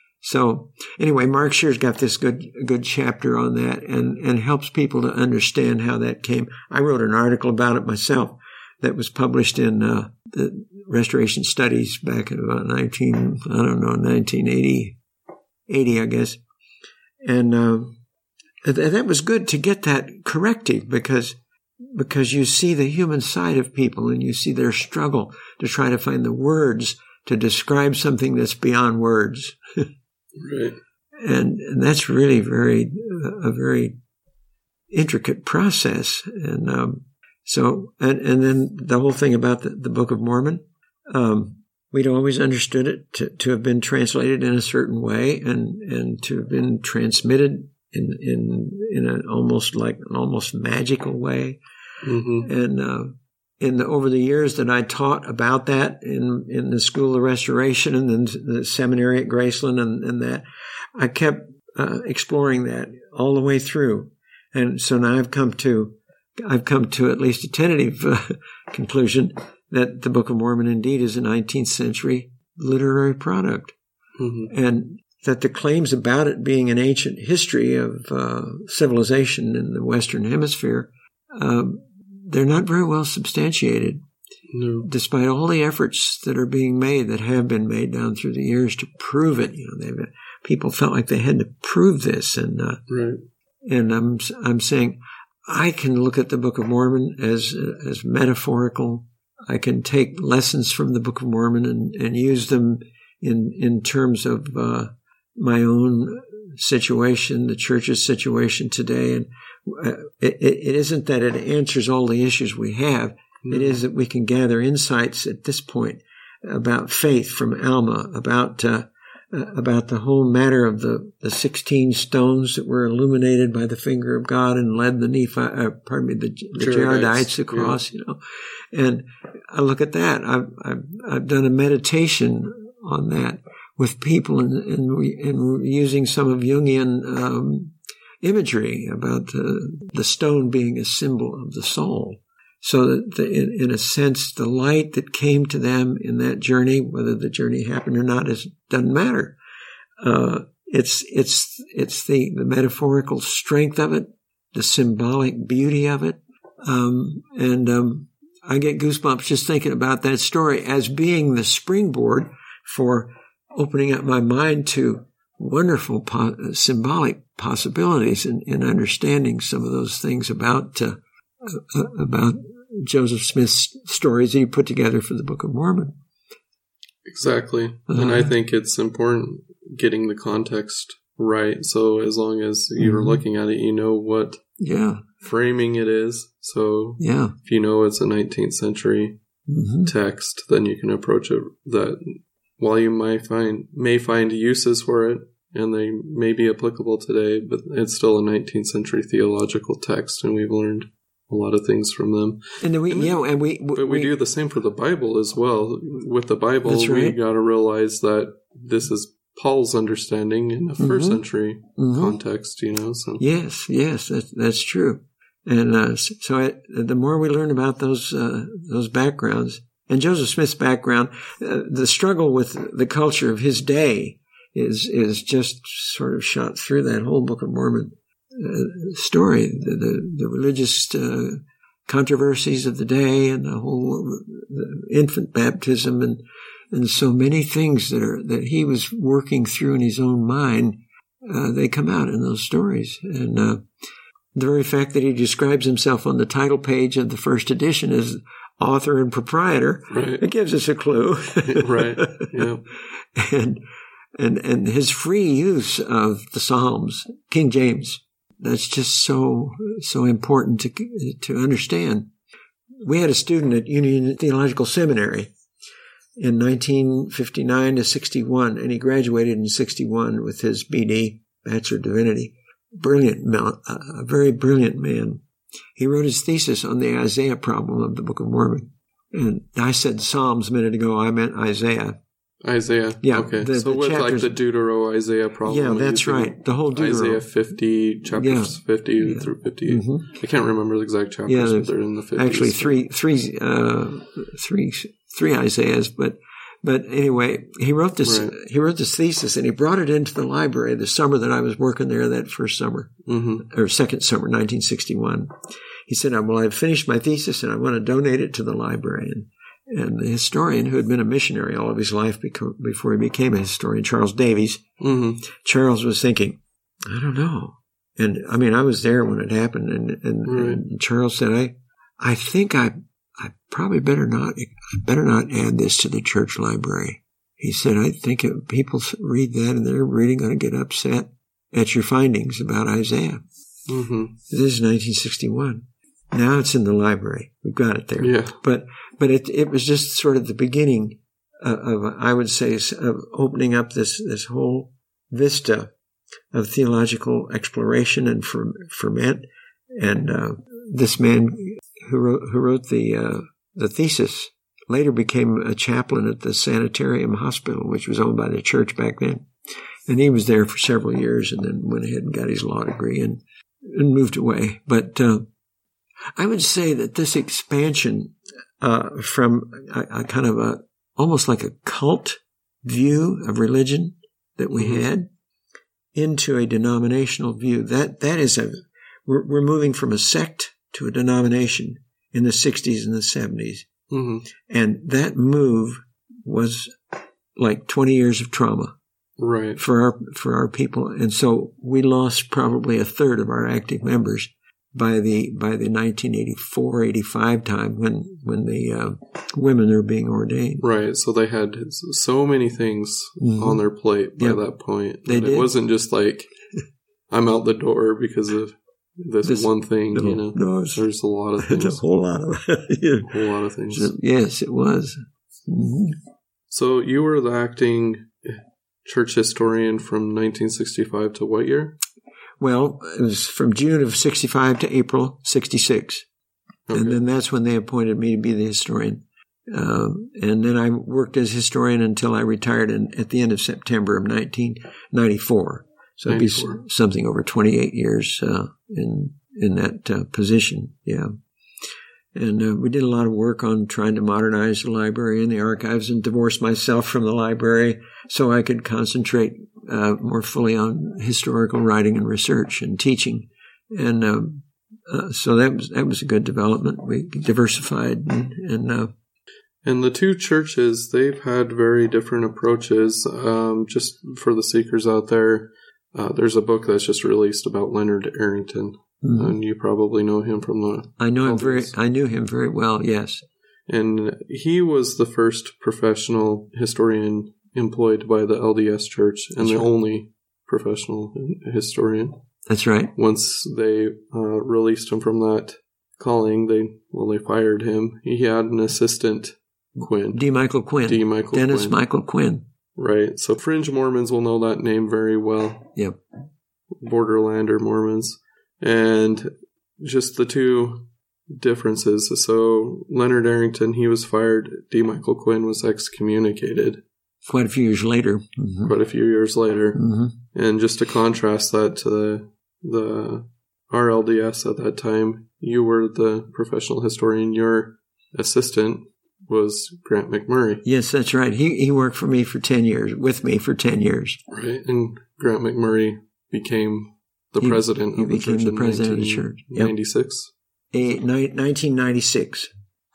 So anyway, Mark Shear's got this good good chapter on that, and, and helps people to understand how that came. I wrote an article about it myself that was published in uh, the Restoration Studies back in about nineteen, I don't know, nineteen eighty, eighty, I guess. And uh, that was good to get that corrective because because you see the human side of people and you see their struggle to try to find the words to describe something that's beyond words. Right. And, and that's really very a very intricate process. And um, so and, and then the whole thing about the, the Book of Mormon. Um, We'd always understood it to, to have been translated in a certain way and, and to have been transmitted in in in an almost like an almost magical way. Mm-hmm. And uh, in the over the years that I taught about that in, in the School of Restoration and then the seminary at Graceland and, and that, I kept uh, exploring that all the way through. And so now I've come to I've come to at least a tentative uh, conclusion that the Book of Mormon indeed is a nineteenth century literary product. Mm-hmm. And that the claims about it being an ancient history of uh, civilization in the Western Hemisphere, um, they're not very well substantiated. No. Despite all the efforts that are being made, that have been made down through the years to prove it. You know, they've, people felt like they had to prove this. And, uh, right. and I'm, I'm saying, I can look at the Book of Mormon as as metaphorical. I can take lessons from the Book of Mormon and, and use them in in terms of uh, my own situation, the church's situation today. And uh, it, it isn't that it answers all the issues we have. Mm-hmm. It is that we can gather insights at this point about faith from Alma, about uh, uh, about the whole matter of the, the sixteen stones that were illuminated by the finger of God and led the Nephi, uh, pardon me, the, the Jaredites across, yeah. you know. And I look at that. I've, I've, I've done a meditation on that with people and, and, and using some of Jungian um, imagery about uh, the stone being a symbol of the soul. So that the, in, in a sense, the light that came to them in that journey, whether the journey happened or not, is doesn't matter. Uh, it's it's it's the, the metaphorical strength of it, the symbolic beauty of it, um, and um, I get goosebumps just thinking about that story as being the springboard for opening up my mind to wonderful po- symbolic possibilities and, and understanding some of those things about uh, uh, about. Joseph Smith's stories that he put together for the Book of Mormon. Exactly. Uh-huh. And I think it's important getting the context right. So as long as you're mm-hmm. looking at it, you know what yeah. framing it is. So yeah. if you know it's a nineteenth century mm-hmm. text, then you can approach it that while you might find may find uses for it, and they may be applicable today, but it's still a nineteenth century theological text, and we've learned a lot of things from them. And then we, and then, you know, and we, we but we, we do the same for the Bible as well. With the Bible, right. we got to realize that this is Paul's understanding in the mm-hmm. first century mm-hmm. context, you know. So yes, yes, that's that's true. And uh, so I, the more we learn about those uh, those backgrounds, and Joseph Smith's background, uh, the struggle with the culture of his day is is just sort of shot through that whole Book of Mormon. Uh, story, the, the, the religious uh, controversies of the day, and the whole the infant baptism, and and so many things that are that he was working through in his own mind. Uh, they come out in those stories, and uh, the very fact that he describes himself on the title page of the first edition as author and proprietor, right. it gives us a clue, right? Yeah, and and and his free use of the Psalms, King James. That's just so so important to to understand. We had a student at Union Theological Seminary in nineteen fifty-nine to sixty-one, and he graduated in sixty-one with his B D, Bachelor of Divinity. Brilliant, a very brilliant man. He wrote his thesis on the Isaiah problem of the Book of Mormon. And I said Psalms a minute ago, I meant Isaiah. Isaiah. Yeah. Okay. The, so the with chapters, like the Deutero-Isaiah problem. Yeah, that's right. The whole Deutero. Isaiah fifty, chapters yeah. fifty yeah. through fifty. Mm-hmm. I can't remember the exact chapters, yeah, but they're in the fifties. Actually, three, three, uh, three, three Isaiahs, but, but anyway, he wrote this, right. he wrote this thesis and he brought it into the library the summer that I was working there, that first summer, mm-hmm. or second summer, nineteen sixty-one. He said, well, I've finished my thesis and I want to donate it to the library. And, And the historian who had been a missionary all of his life before he became a historian, Charles Davies, mm-hmm. Charles was thinking, I don't know. And I mean, I was there when it happened. And, and, right. and Charles said, I, I think I, I probably better not, I better not add this to the church library. He said, I think if people read that and they're really going to get upset at your findings about Isaiah. Mm-hmm. This is nineteen sixty-one. Now it's in the library. We've got it there. Yeah. But but it it was just sort of the beginning of, of I would say, of opening up this, this whole vista of theological exploration and ferment. And uh, this man who wrote, who wrote the uh, the thesis later became a chaplain at the Sanitarium Hospital, which was owned by the church back then. And he was there for several years and then went ahead and got his law degree and, and moved away. But uh, I would say that this expansion uh, from a, a kind of a, almost like a cult view of religion that we mm-hmm. had into a denominational view, that, that is a, we're, we're moving from a sect to a denomination in the sixties and the seventies. Mm-hmm. And that move was like twenty years of trauma. Right. For our, for our people. And so we lost probably a third of our active members by the by the nineteen eighty-four eighty-five time when when the uh, women are being ordained. Right. So they had so many things mm-hmm. on their plate by yep. that point. They and did. It wasn't just like, I'm out the door because of this, this one thing, no, you know. No, there's a lot of things. A whole lot of yeah. a whole lot of things. Yes, it was. Mm-hmm. So you were the acting church historian from nineteen sixty-five to what year? Well, it was from June of sixty-five to April sixty-six. Okay. And then that's when they appointed me to be the historian. Um, and then I worked as historian until I retired in, at the end of September of nineteen ninety-four. So it'd be something over twenty-eight years uh, in in that uh, position. Yeah. And uh, we did a lot of work on trying to modernize the library and the archives and divorce myself from the library so I could concentrate uh, more fully on historical writing and research and teaching. And um, uh, so that was that was a good development. We diversified and... and uh, And the two churches, they've had very different approaches. Um, just for the seekers out there, uh, there's a book that's just released about Leonard Arrington. Mm-hmm. And you probably know him from the... I know him very. I knew him very well, yes. And he was the first professional historian employed by the L D S Church, and That's the right. only professional historian. That's right. Once they uh, released him from that calling, they well, they fired him. He had an assistant, Quinn. D. Michael Quinn. D. Michael Dennis Quinn. Michael Quinn. Right. So fringe Mormons will know that name very well. Yep. Borderlander Mormons. And just the two differences. So Leonard Arrington, he was fired. D. Michael Quinn was excommunicated. Quite a few years later. Mm-hmm. Quite a few years later. Mm-hmm. And just to contrast that to the, the R L D S at that time, you were the professional historian. Your assistant was Grant McMurray. Yes, that's right. He he worked for me for ten years, with me for ten years. Right. And Grant McMurray became the he, president he of the became church the in president of the church. ninety-six. Yep. nineteen ninety-six.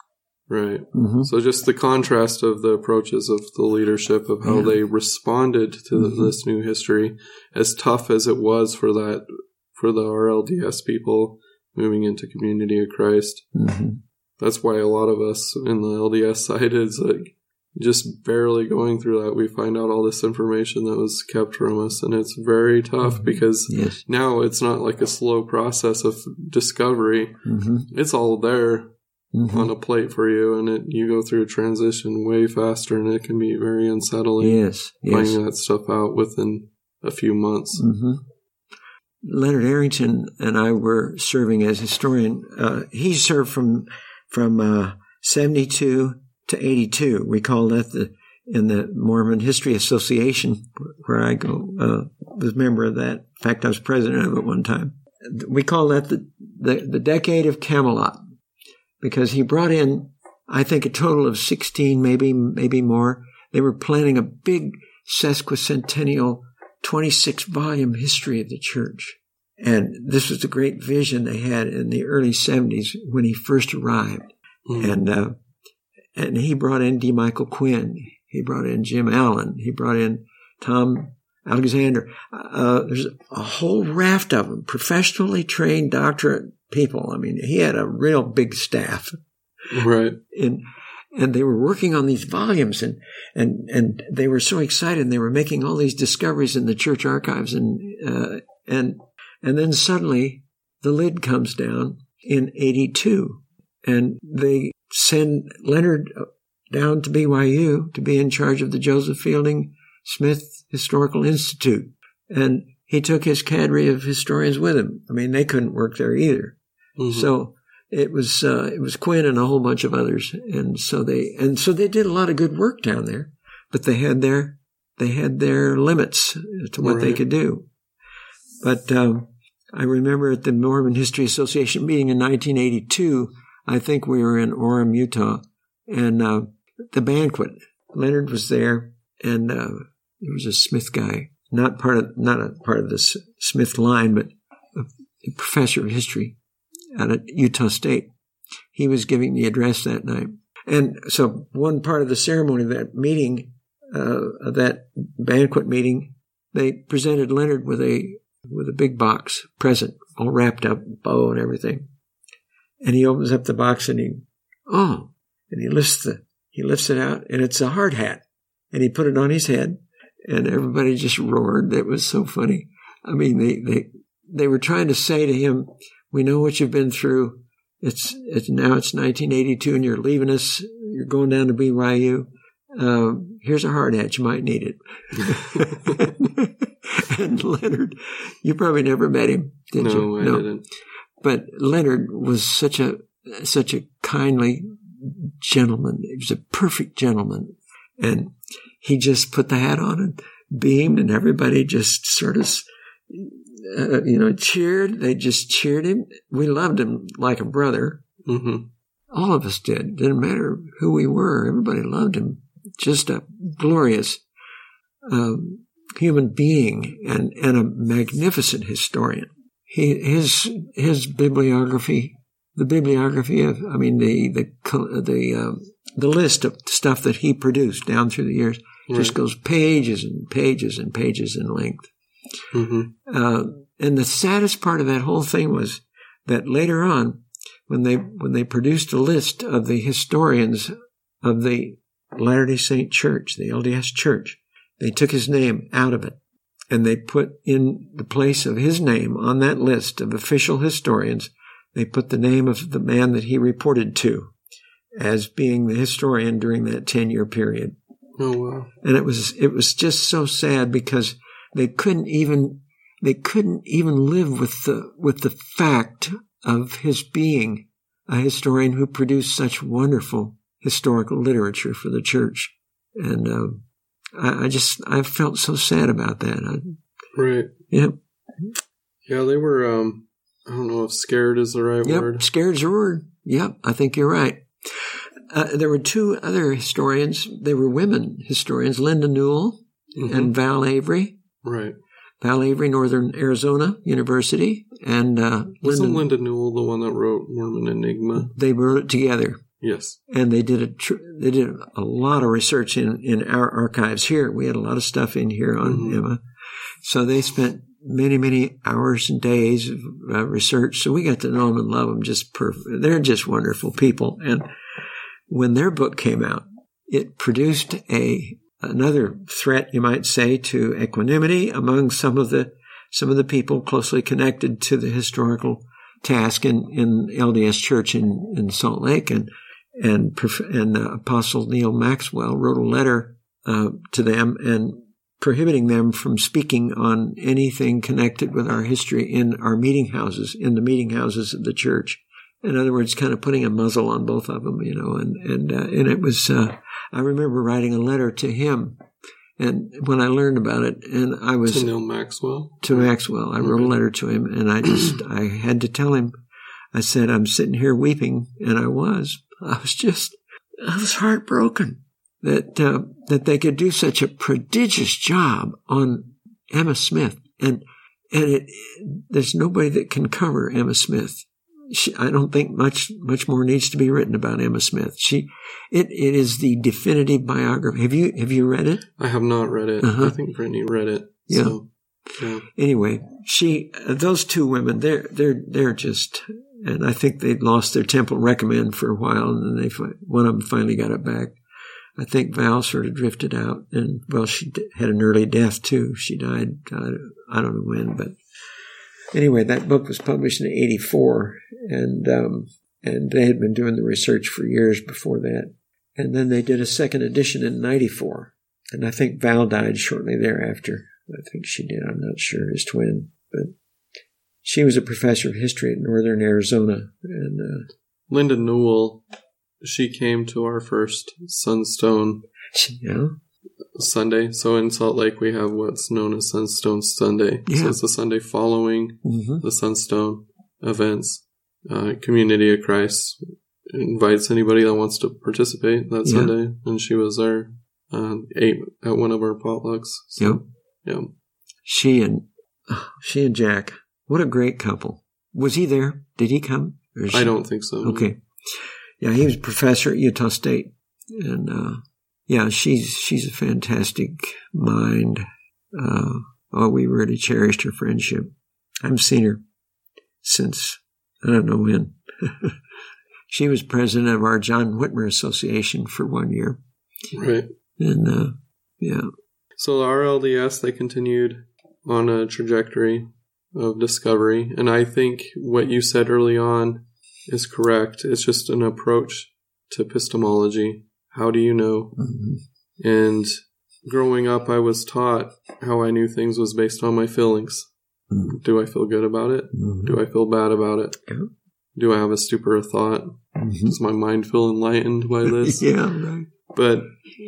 Right. Mm-hmm. So just the contrast of the approaches of the leadership, of how yeah. they responded to mm-hmm. this new history, as tough as it was for that, for the R L D S people moving into Community of Christ. Mm-hmm. That's why a lot of us in the L D S side is like just barely going through that. We find out all this information that was kept from us, and it's very tough mm-hmm. because yes. now it's not like a slow process of discovery. Mm-hmm. It's all there. Mm-hmm. on a plate for you, and it, you go through a transition way faster, and it can be very unsettling. Yes, yes. Finding that stuff out within a few months. Mm-hmm. Leonard Arrington and I were serving as historian. Uh, he served from from uh, seventy-two to eighty-two. We call that the in the Mormon History Association, where I go uh, was a member of that. In fact, I was president of it one time. We call that the the, the decade of Camelot. Because he brought in, I think, a total of sixteen, maybe maybe more. They were planning a big sesquicentennial twenty-six volume history of the church. And this was the great vision they had in the early seventies when he first arrived. Mm. And uh, and he brought in D. Michael Quinn. He brought in Jim Allen. He brought in Tom Alexander. Uh, there's a whole raft of them, professionally trained doctorate people. I mean, he had a real big staff. Right. And and they were working on these volumes, and and and they were so excited, and they were making all these discoveries in the church archives, and uh, and and then suddenly the lid comes down in eighty-two, and they send Leonard down to B Y U to be in charge of the Joseph Fielding Smith Historical Institute. And he took his cadre of historians with him. I mean, they couldn't work there either. Mm-hmm. So it was uh, it was Quinn and a whole bunch of others, and so they and so they did a lot of good work down there, but they had their they had their limits to what right. they could do. But um, I remember at the Mormon History Association meeting in nineteen eighty-two, I think we were in Orem, Utah, and uh, the banquet. Leonard was there, and uh, there was a Smith guy, not part of not a part of the Smith line, but a, a professor of history out at Utah State. He was giving the address that night. And so one part of the ceremony of that meeting, uh, of that banquet meeting, they presented Leonard with a with a big box present, all wrapped up, bow and everything. And he opens up the box and he, oh, and he lifts the, he lifts it out and it's a hard hat. And he put it on his head and everybody just roared. It was so funny. I mean, they, they, they were trying to say to him, we know what you've been through. It's, it's now it's nineteen eighty-two and you're leaving us. You're going down to B Y U. Um, here's a hard hat. You might need it. And Leonard, you probably never met him, did no, you? I no, I didn't. But Leonard was such a, such a kindly gentleman. He was a perfect gentleman. And he just put the hat on and beamed and everybody just sort of, uh, you know, cheered. They just cheered him. We loved him like a brother. Mm-hmm. All of us did. Didn't matter who we were. Everybody loved him. Just a glorious um, human being and, and a magnificent historian. He, his, his bibliography, the bibliography of, I mean, the, the, the, um, the list of stuff that he produced down through the years right. just goes pages and pages and pages in length. Mm-hmm. Uh, and the saddest part of that whole thing was that later on, when they, when they produced a list of the historians of the Latter-day Saint Church, the L D S Church, they took his name out of it. And they put in the place of his name on that list of official historians, they put the name of the man that he reported to as being the historian during that ten-year period. Oh, wow. And it was, it was just so sad because they couldn't even, they couldn't even live with the, with the fact of his being a historian who produced such wonderful historical literature for the church. And, um, I, I just, I felt so sad about that. I, right. Yeah. Yeah, they were, um, I don't know if scared is the right yep, word. Scared's a word. Yep, I think you're right. Uh, there were two other historians. They were women historians, Linda Newell mm-hmm. and Val Avery. Right. Val Avery, Northern Arizona University. And, uh, Wasn't Linda, Linda Newell the one that wrote Mormon Enigma? They wrote it together. Yes. And they did a, tr- they did a lot of research in, in our archives here. We had a lot of stuff in here on mm-hmm. Emma. So they spent many, many hours and days of uh, research. So we got to know them and love them just perfect. They're just wonderful people. And when their book came out, it produced a, another threat, you might say, to equanimity among some of the, some of the people closely connected to the historical task in, in L D S Church in, in Salt Lake. And, and, and uh, Apostle Neil Maxwell wrote a letter, uh, to them and prohibiting them from speaking on anything connected with our history in our meeting houses, in the meeting houses of the church. In other words, kind of putting a muzzle on both of them, you know, and, and, uh, and it was, uh, I remember writing a letter to him. And when I learned about it, and I was... To Neil Maxwell? To Maxwell. I wrote a letter to him, and I just, I had to tell him, I said, I'm sitting here weeping, and I was. I was just, I was heartbroken that, uh, that they could do such a prodigious job on Emma Smith. And, and it, there's nobody that can cover Emma Smith. She, I don't think much, much more needs to be written about Emma Smith. She, it, it is the definitive biography. Have you, have you read it? I have not read it. Uh-huh. I think Brittany read it. Yeah. So, yeah. Anyway, she, uh, those two women, they're, they're, they're just, and I think they'd lost their temple recommend for a while, and then they, one of them finally got it back. I think Val sort of drifted out, and well, she had an early death too. She died, uh, I don't know when, but anyway, that book was published in eighty-four, and um, and they had been doing the research for years before that. And then they did a second edition in ninety-four, and I think Val died shortly thereafter. I think she did. I'm not sure, his twin, but she was a professor of history at Northern Arizona. And uh, Linda Newell, she came to our first Sunstone yeah. Sunday. So in Salt Lake, we have what's known as Sunstone Sunday. Yeah. So it's the Sunday following mm-hmm. the Sunstone events. Uh, Community of Christ invites anybody that wants to participate that yeah. Sunday. And she was there, uh, ate at one of our potlucks. So, yep. Yeah. She and, she and Jack, what a great couple. Was he there? Did he come? Or I don't think so. Okay. Yeah, he was a professor at Utah State. And, uh, yeah, she's, she's a fantastic mind. Uh, oh, we really cherished her friendship. I've seen her since, I don't know when. She was president of our John Whitmer Association for one year. Right. And, uh, yeah. So the R L D S, they continued on a trajectory of discovery. And I think what you said early on is correct. It's just an approach to epistemology. How do you know? Mm-hmm. And growing up, I was taught how I knew things was based on my feelings. Mm-hmm. Do I feel good about it? Mm-hmm. Do I feel bad about it? Yeah. Do I have a stupider thought? Mm-hmm. Does my mind feel enlightened by this? Yeah, right. But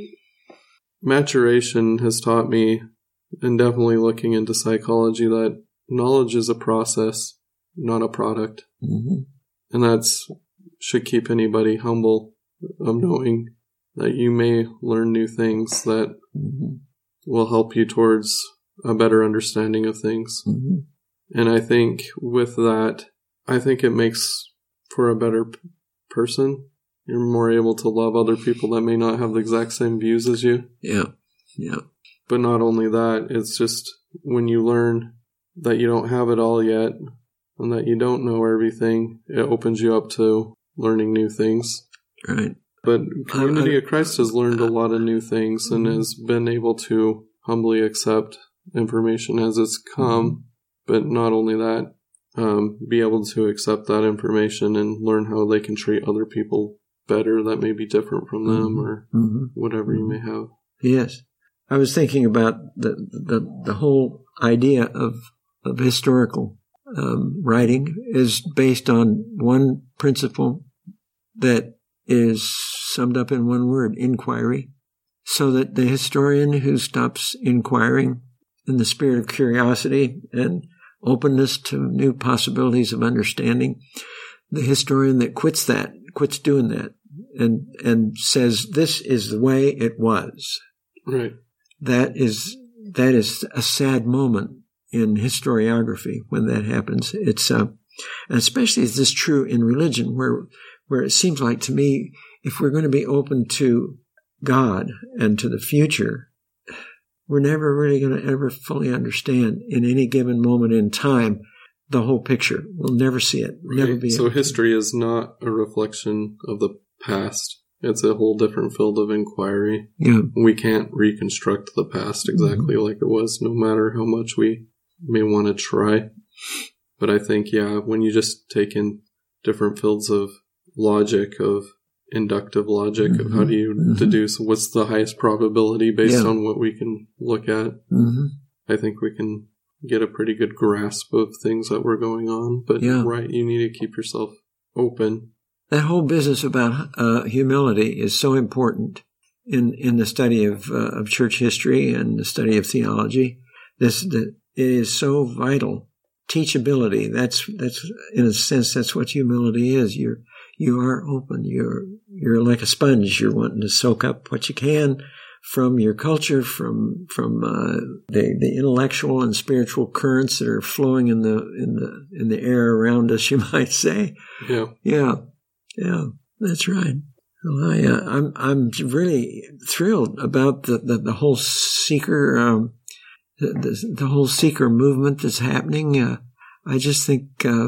maturation has taught me, and definitely looking into psychology, that knowledge is a process, not a product. Mm-hmm. And that's should keep anybody humble of knowing that you may learn new things that mm-hmm. will help you towards a better understanding of things. Mm-hmm. And I think with that, I think it makes for a better p- person. You're more able to love other people that may not have the exact same views as you. Yeah, yeah. But not only that, it's just when you learn that you don't have it all yet and that you don't know everything, it opens you up to learning new things. Right. But Community I, I, of Christ has learned a lot of new things and mm-hmm. has been able to humbly accept information as it's come. But not only that, um, be able to accept that information and learn how they can treat other people better that may be different from them, or mm-hmm. whatever you may have. Yes. I was thinking about the the, the whole idea of, of historical um, writing is based on one principle that is summed up in one word, inquiry, so that the historian who stops inquiring in the spirit of curiosity and openness to new possibilities of understanding, the historian that quits that, quits doing that, and and says, this is the way it was. Right. That is that is a sad moment in historiography when that happens. It's uh, and especially is this true in religion, where where it seems like to me, if we're going to be open to God and to the future, we're never really going to ever fully understand in any given moment in time the whole picture. We'll never see it. We'll right. never be so history is not a reflection of the past. It's a whole different field of inquiry. Yeah. We can't reconstruct the past exactly mm-hmm. like it was, no matter how much we may want to try. But I think, yeah, when you just take in different fields of logic, of inductive logic, mm-hmm. of how do you mm-hmm. deduce what's the highest probability based yeah. on what we can look at, mm-hmm. I think we can get a pretty good grasp of things that were going on. But yeah. right, you need to keep yourself open. That whole business about uh, humility is so important in, in the study of uh, of church history and the study of theology. This the, it is so vital. Teachability. That's that's in a sense that's what humility is. You're you are open. You're you're like a sponge. You're wanting to soak up what you can from your culture, from from uh, the the intellectual and spiritual currents that are flowing in the in the in the air around us. You might say. Yeah. Yeah. Yeah, that's right. Well, I, uh, I'm I'm really thrilled about the, the, the whole seeker um, the, the the whole seeker movement that's happening. Uh, I just think uh,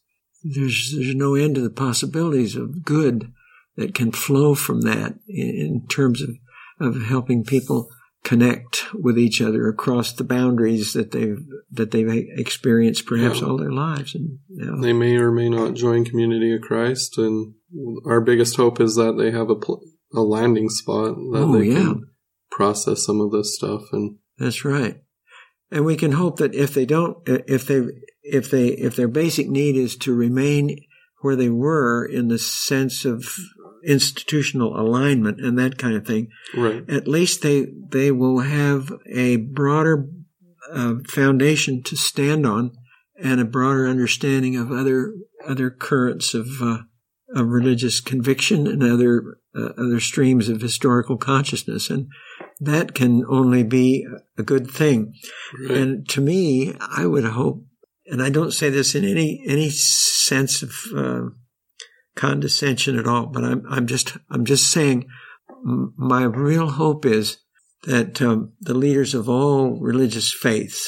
there's there's no end to the possibilities of good that can flow from that in, in terms of of helping people connect with each other across the boundaries that they've that they've experienced perhaps yeah. all their lives. And you know, they may or may not join Community of Christ, and our biggest hope is that they have a pl- a landing spot that oh, they yeah. can process some of this stuff. And that's right. And we can hope that if they don't, if they if they if their basic need is to remain where they were in the sense of institutional alignment and that kind of thing, right. at least they they will have a broader uh, foundation to stand on and a broader understanding of other other currents of uh, of religious conviction and other uh, other streams of historical consciousness, and that can only be a good thing. Right. And to me, I would hope, and I don't say this in any any sense of uh, condescension at all, but I'm I'm just I'm just saying my real hope is that um, the leaders of all religious faiths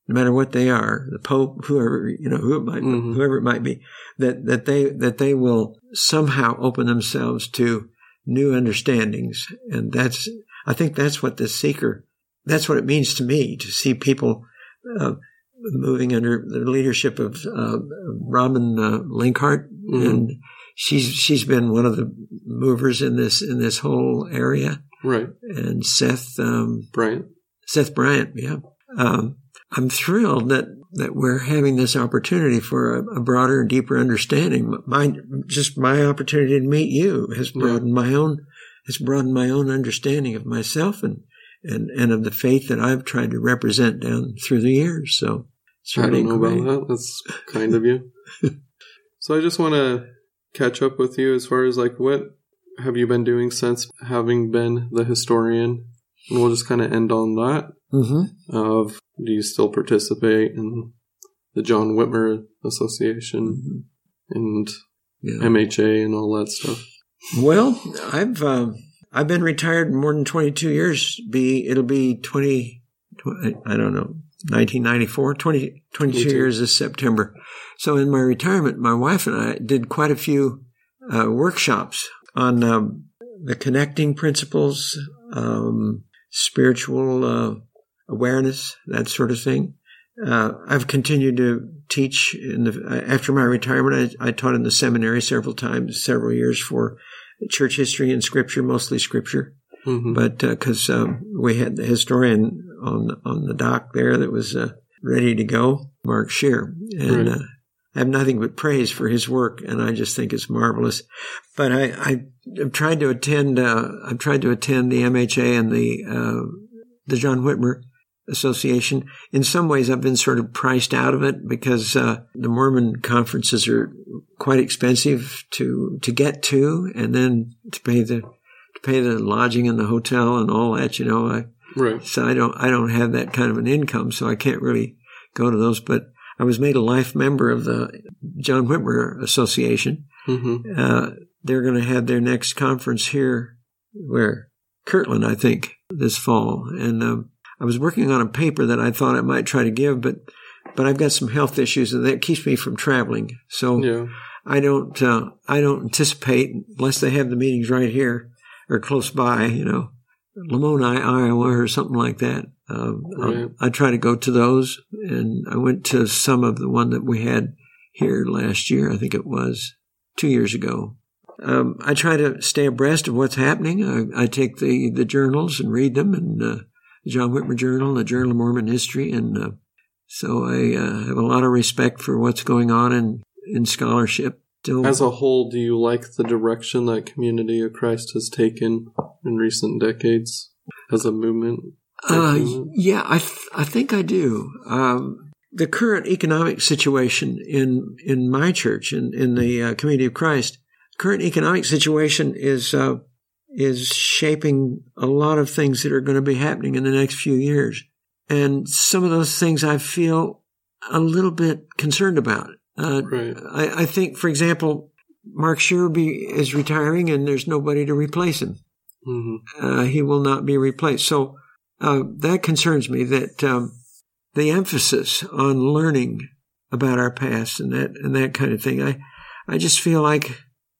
no matter what they are, the Pope, whoever, you know, who it might, mm-hmm. whoever it might be, that, that they, that they will somehow open themselves to new understandings. And that's, I think that's what the seeker, that's what it means to me, to see people, uh, moving under the leadership of, uh, Robin, uh, Linkhart. Mm-hmm. And she's, she's been one of the movers in this, in this whole area. Right. And Seth, um, Bryant. Seth Bryant. Yeah. Um, I'm thrilled that, that we're having this opportunity for a, a broader and deeper understanding. My, just my opportunity to meet you has broadened yeah. my own, has broadened my own understanding of myself and, and, and of the faith that I've tried to represent down through the years. So it's really I don't know great. about that. That's kind of you. So I just want to catch up with you as far as like, what have you been doing since having been the historian? And we'll just kind of end on that. Mm-hmm. Of, do you still participate in the John Whitmer Association mm-hmm. and yeah. M H A and all that stuff? Well, I've uh, I've been retired more than twenty-two years. Be it'll be twenty, twenty I don't know, nineteen ninety-four, twenty, twenty-two years this September. So in my retirement, my wife and I did quite a few uh, workshops on um, the connecting principles, um, spiritual uh, awareness, that sort of thing. Uh, I've continued to teach in the, after my retirement. I, I taught in the seminary several times, several years for church history and scripture, mostly scripture. Mm-hmm. But, uh, cause, um, we had the historian on, on the dock there that was, uh, ready to go, Mark Scheer. And, right. uh, I have nothing but praise for his work, and I just think it's marvelous. But I, I, I've tried to attend, uh, I've tried to attend the M H A and the, uh, the John Whitmer Association. In some ways, I've been sort of priced out of it because uh, the Mormon conferences are quite expensive to to get to, and then to pay the to pay the lodging in the hotel and all that. You know, I, right. So I don't I don't have that kind of an income, so I can't really go to those. But I was made a life member of the John Whitmer Association. Mm-hmm. Uh, they're going to have their next conference here, where Kirtland, I think, this fall, and. Um, I was working on a paper that I thought I might try to give, but but I've got some health issues, and that keeps me from traveling. So yeah. I don't uh, I don't anticipate, unless they have the meetings right here or close by, you know, Lamoni, Iowa, or something like that. Um, right. I try to go to those, and I went to some of the one that we had here last year. I think it was two years ago. Um, I try to stay abreast of what's happening. I, I take the, the journals and read them, and uh, the John Whitmer Journal, the Journal of Mormon History, and uh, so I uh, have a lot of respect for what's going on in, in scholarship. Still, as a whole, do you like the direction that Community of Christ has taken in recent decades as a movement? Uh, yeah, I th- I think I do. Um, the current economic situation in in my church, in, in the uh, Community of Christ, current economic situation is uh, is shaping a lot of things that are going to be happening in the next few years. And some of those things I feel a little bit concerned about. Uh, right. I, I think, for example, Mark Scheer is retiring and there's nobody to replace him. Mm-hmm. Uh, he will not be replaced. So uh, that concerns me, that um, the emphasis on learning about our past and that and that kind of thing. I, I just feel like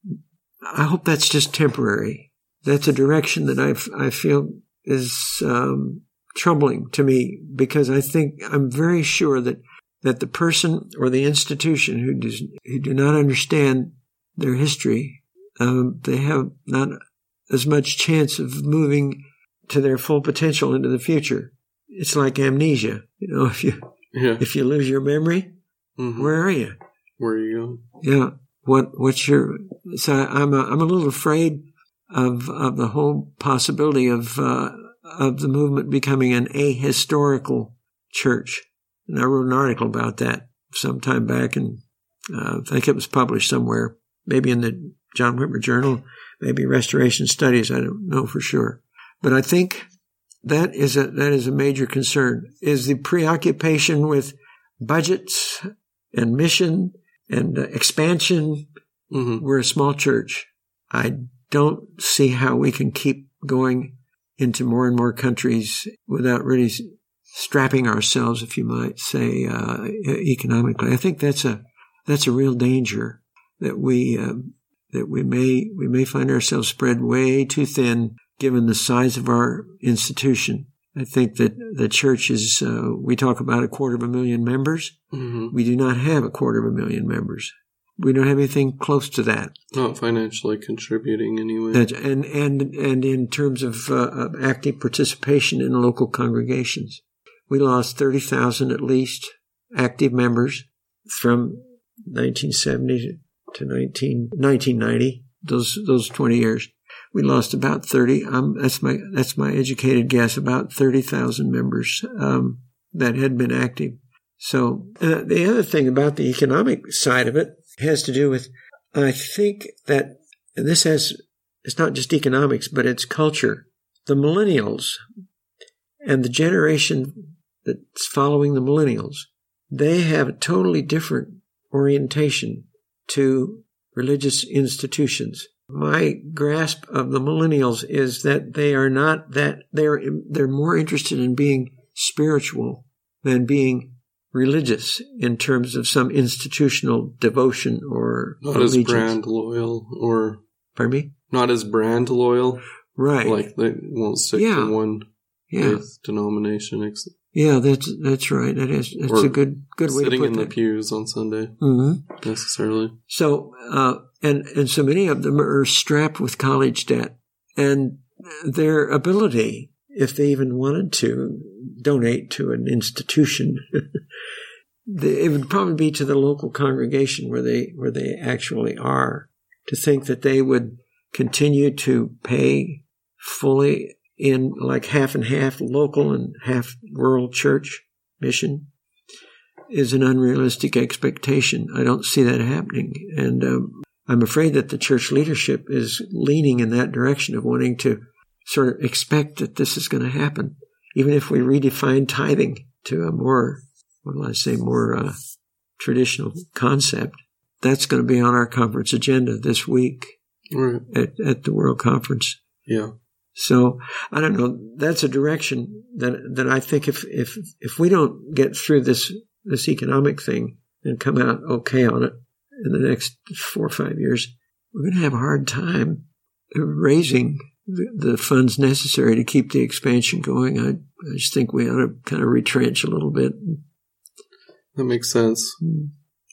I hope that's just temporary. That's a direction that I I feel is um, troubling to me, because I think I'm very sure that, that the person or the institution who does who do not understand their history, um, they have not as much chance of moving to their full potential into the future. It's like amnesia, you know. If you yeah. if you lose your memory, mm-hmm. where are you? Where are you going? Yeah. What what's your? So I'm a, I'm a little afraid of of the whole possibility of uh, of the movement becoming an ahistorical church. And I wrote an article about that some time back, and uh, I think it was published somewhere, maybe in the John Whitmer Journal, maybe Restoration Studies. I don't know for sure, but I think that is a that is a major concern. Is the preoccupation with budgets and mission and uh, expansion. Mm-hmm. We're a small church. I don't see how we can keep going into more and more countries without really strapping ourselves, if you might say, uh, economically. I think that's a that's a real danger that we uh, that we may we may find ourselves spread way too thin given the size of our institution. I think that the church is, uh, we talk about a quarter of a million members. Mm-hmm. We do not have a quarter of a million members. We don't have anything close to that. Not financially contributing anyway. That, and, and, and in terms of, uh, of active participation in local congregations, we lost thirty thousand at least active members from nineteen seventy to nineteen ninety, those, those twenty years. We lost about thirty. Um, that's my that's my educated guess. About thirty thousand members um, that had been active. So uh, the other thing about the economic side of it has to do with, I think that this has it's not just economics, but it's culture. The millennials and the generation that's following the millennials, they have a totally different orientation to religious institutions. My grasp of the millennials is that they are not that they're they're more interested in being spiritual than being religious in terms of some institutional devotion or not allegiance. as brand loyal or pardon me, not as brand loyal, right? Like they won't stick yeah. to one yeah. faith denomination. Yeah, that's that's right. That is that's or a good good way to put sitting in that. the pews on Sunday, mm-hmm. necessarily. So, uh, and and so many of them are strapped with college debt, and their ability, if they even wanted to donate to an institution, it would probably be to the local congregation where they where they actually are. To think that they would continue to pay fully in like half and half local and half rural church mission is an unrealistic expectation. I don't see that happening. And um, I'm afraid that the church leadership is leaning in that direction of wanting to sort of expect that this is going to happen. Even if we redefine tithing to a more, what will I say, more uh, traditional concept, that's going to be on our conference agenda this week right. at, at the World Conference. Yeah. So I don't know. That's a direction that that I think if if if we don't get through this this economic thing and come out okay on it in the next four or five years, we're going to have a hard time raising the, the funds necessary to keep the expansion going. I I just think we ought to kind of retrench a little bit. That makes sense. Mm.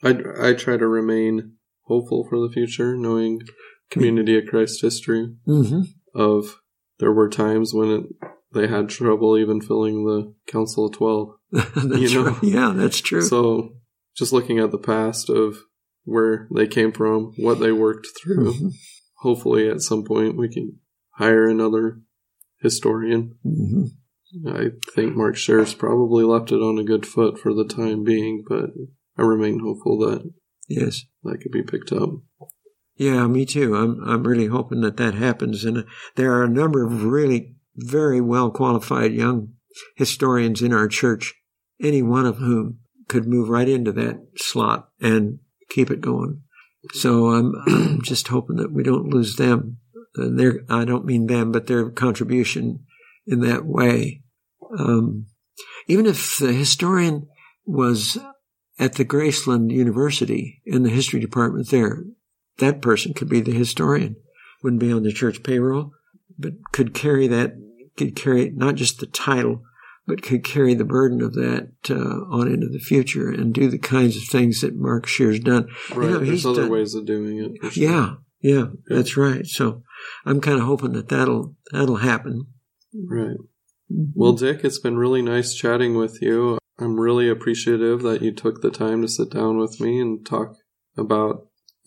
I I try to remain hopeful for the future, knowing Community of Christ history mm-hmm. of. There were times when it, they had trouble even filling the Council of Twelve. That's you know? right. Yeah, that's true. So just looking at the past of where they came from, what they worked through, mm-hmm. hopefully at some point we can hire another historian. Mm-hmm. I think Mark Scherz probably left it on a good foot for the time being, but I remain hopeful that yes, that could be picked up. Yeah, me too. I'm I'm really hoping that that happens. And there are a number of really very well qualified young historians in our church, any one of whom could move right into that slot and keep it going. So I'm, I'm just hoping that we don't lose them. And their, I don't mean them, but their contribution in that way. Um, even if the historian was at the Graceland University in the history department there, that person could be the historian, wouldn't be on the church payroll, but could carry that, could carry not just the title, but could carry the burden of that uh, on into the future and do the kinds of things that Mark Scheer's done. Right, you know, there's other done, ways of doing it. For sure. Yeah, yeah, that's right. So I'm kind of hoping that that'll, that'll happen. Right. Well, Dick, it's been really nice chatting with you. I'm really appreciative that you took the time to sit down with me and talk about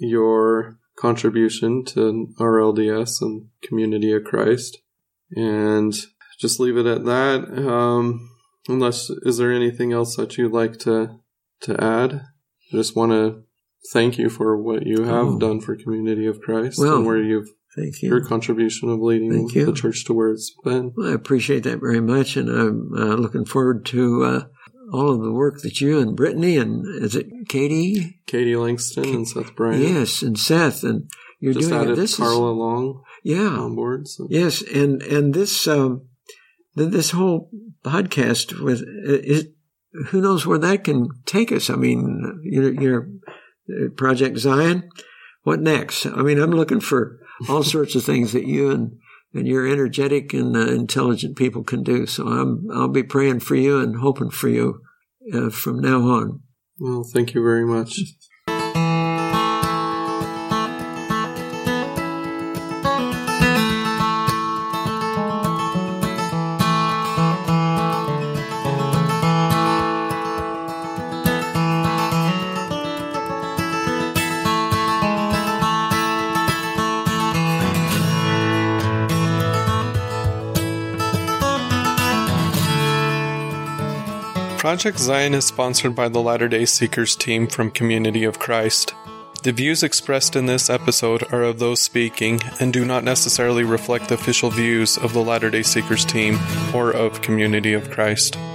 your contribution to R L D S and Community of Christ, and just leave it at that. Um, unless, is there anything else that you'd like to to add? I just want to thank you for what you have oh. done for Community of Christ well, and where you've thank you. your contribution of leading thank the you. church to where it's been. Well, I appreciate that very much, and I'm uh, looking forward to uh, all of the work that you and Brittany and is it Katie? Katie Langston K- and Seth Bryant. Yes, and Seth. And you're Just doing added it. This Carla is, Long yeah. on board. So. Yes, and, and this um, this whole podcast with is, who knows where that can take us? I mean, your, your Project Zion, what next? I mean, I'm looking for all sorts of things that you and, and your energetic and uh, intelligent people can do. So I'm, I'll be praying for you and hoping for you uh, from now on. Well, thank you very much. Project Zion is sponsored by the Latter-day Seekers team from Community of Christ. The views expressed in this episode are of those speaking and do not necessarily reflect the official views of the Latter-day Seekers team or of Community of Christ.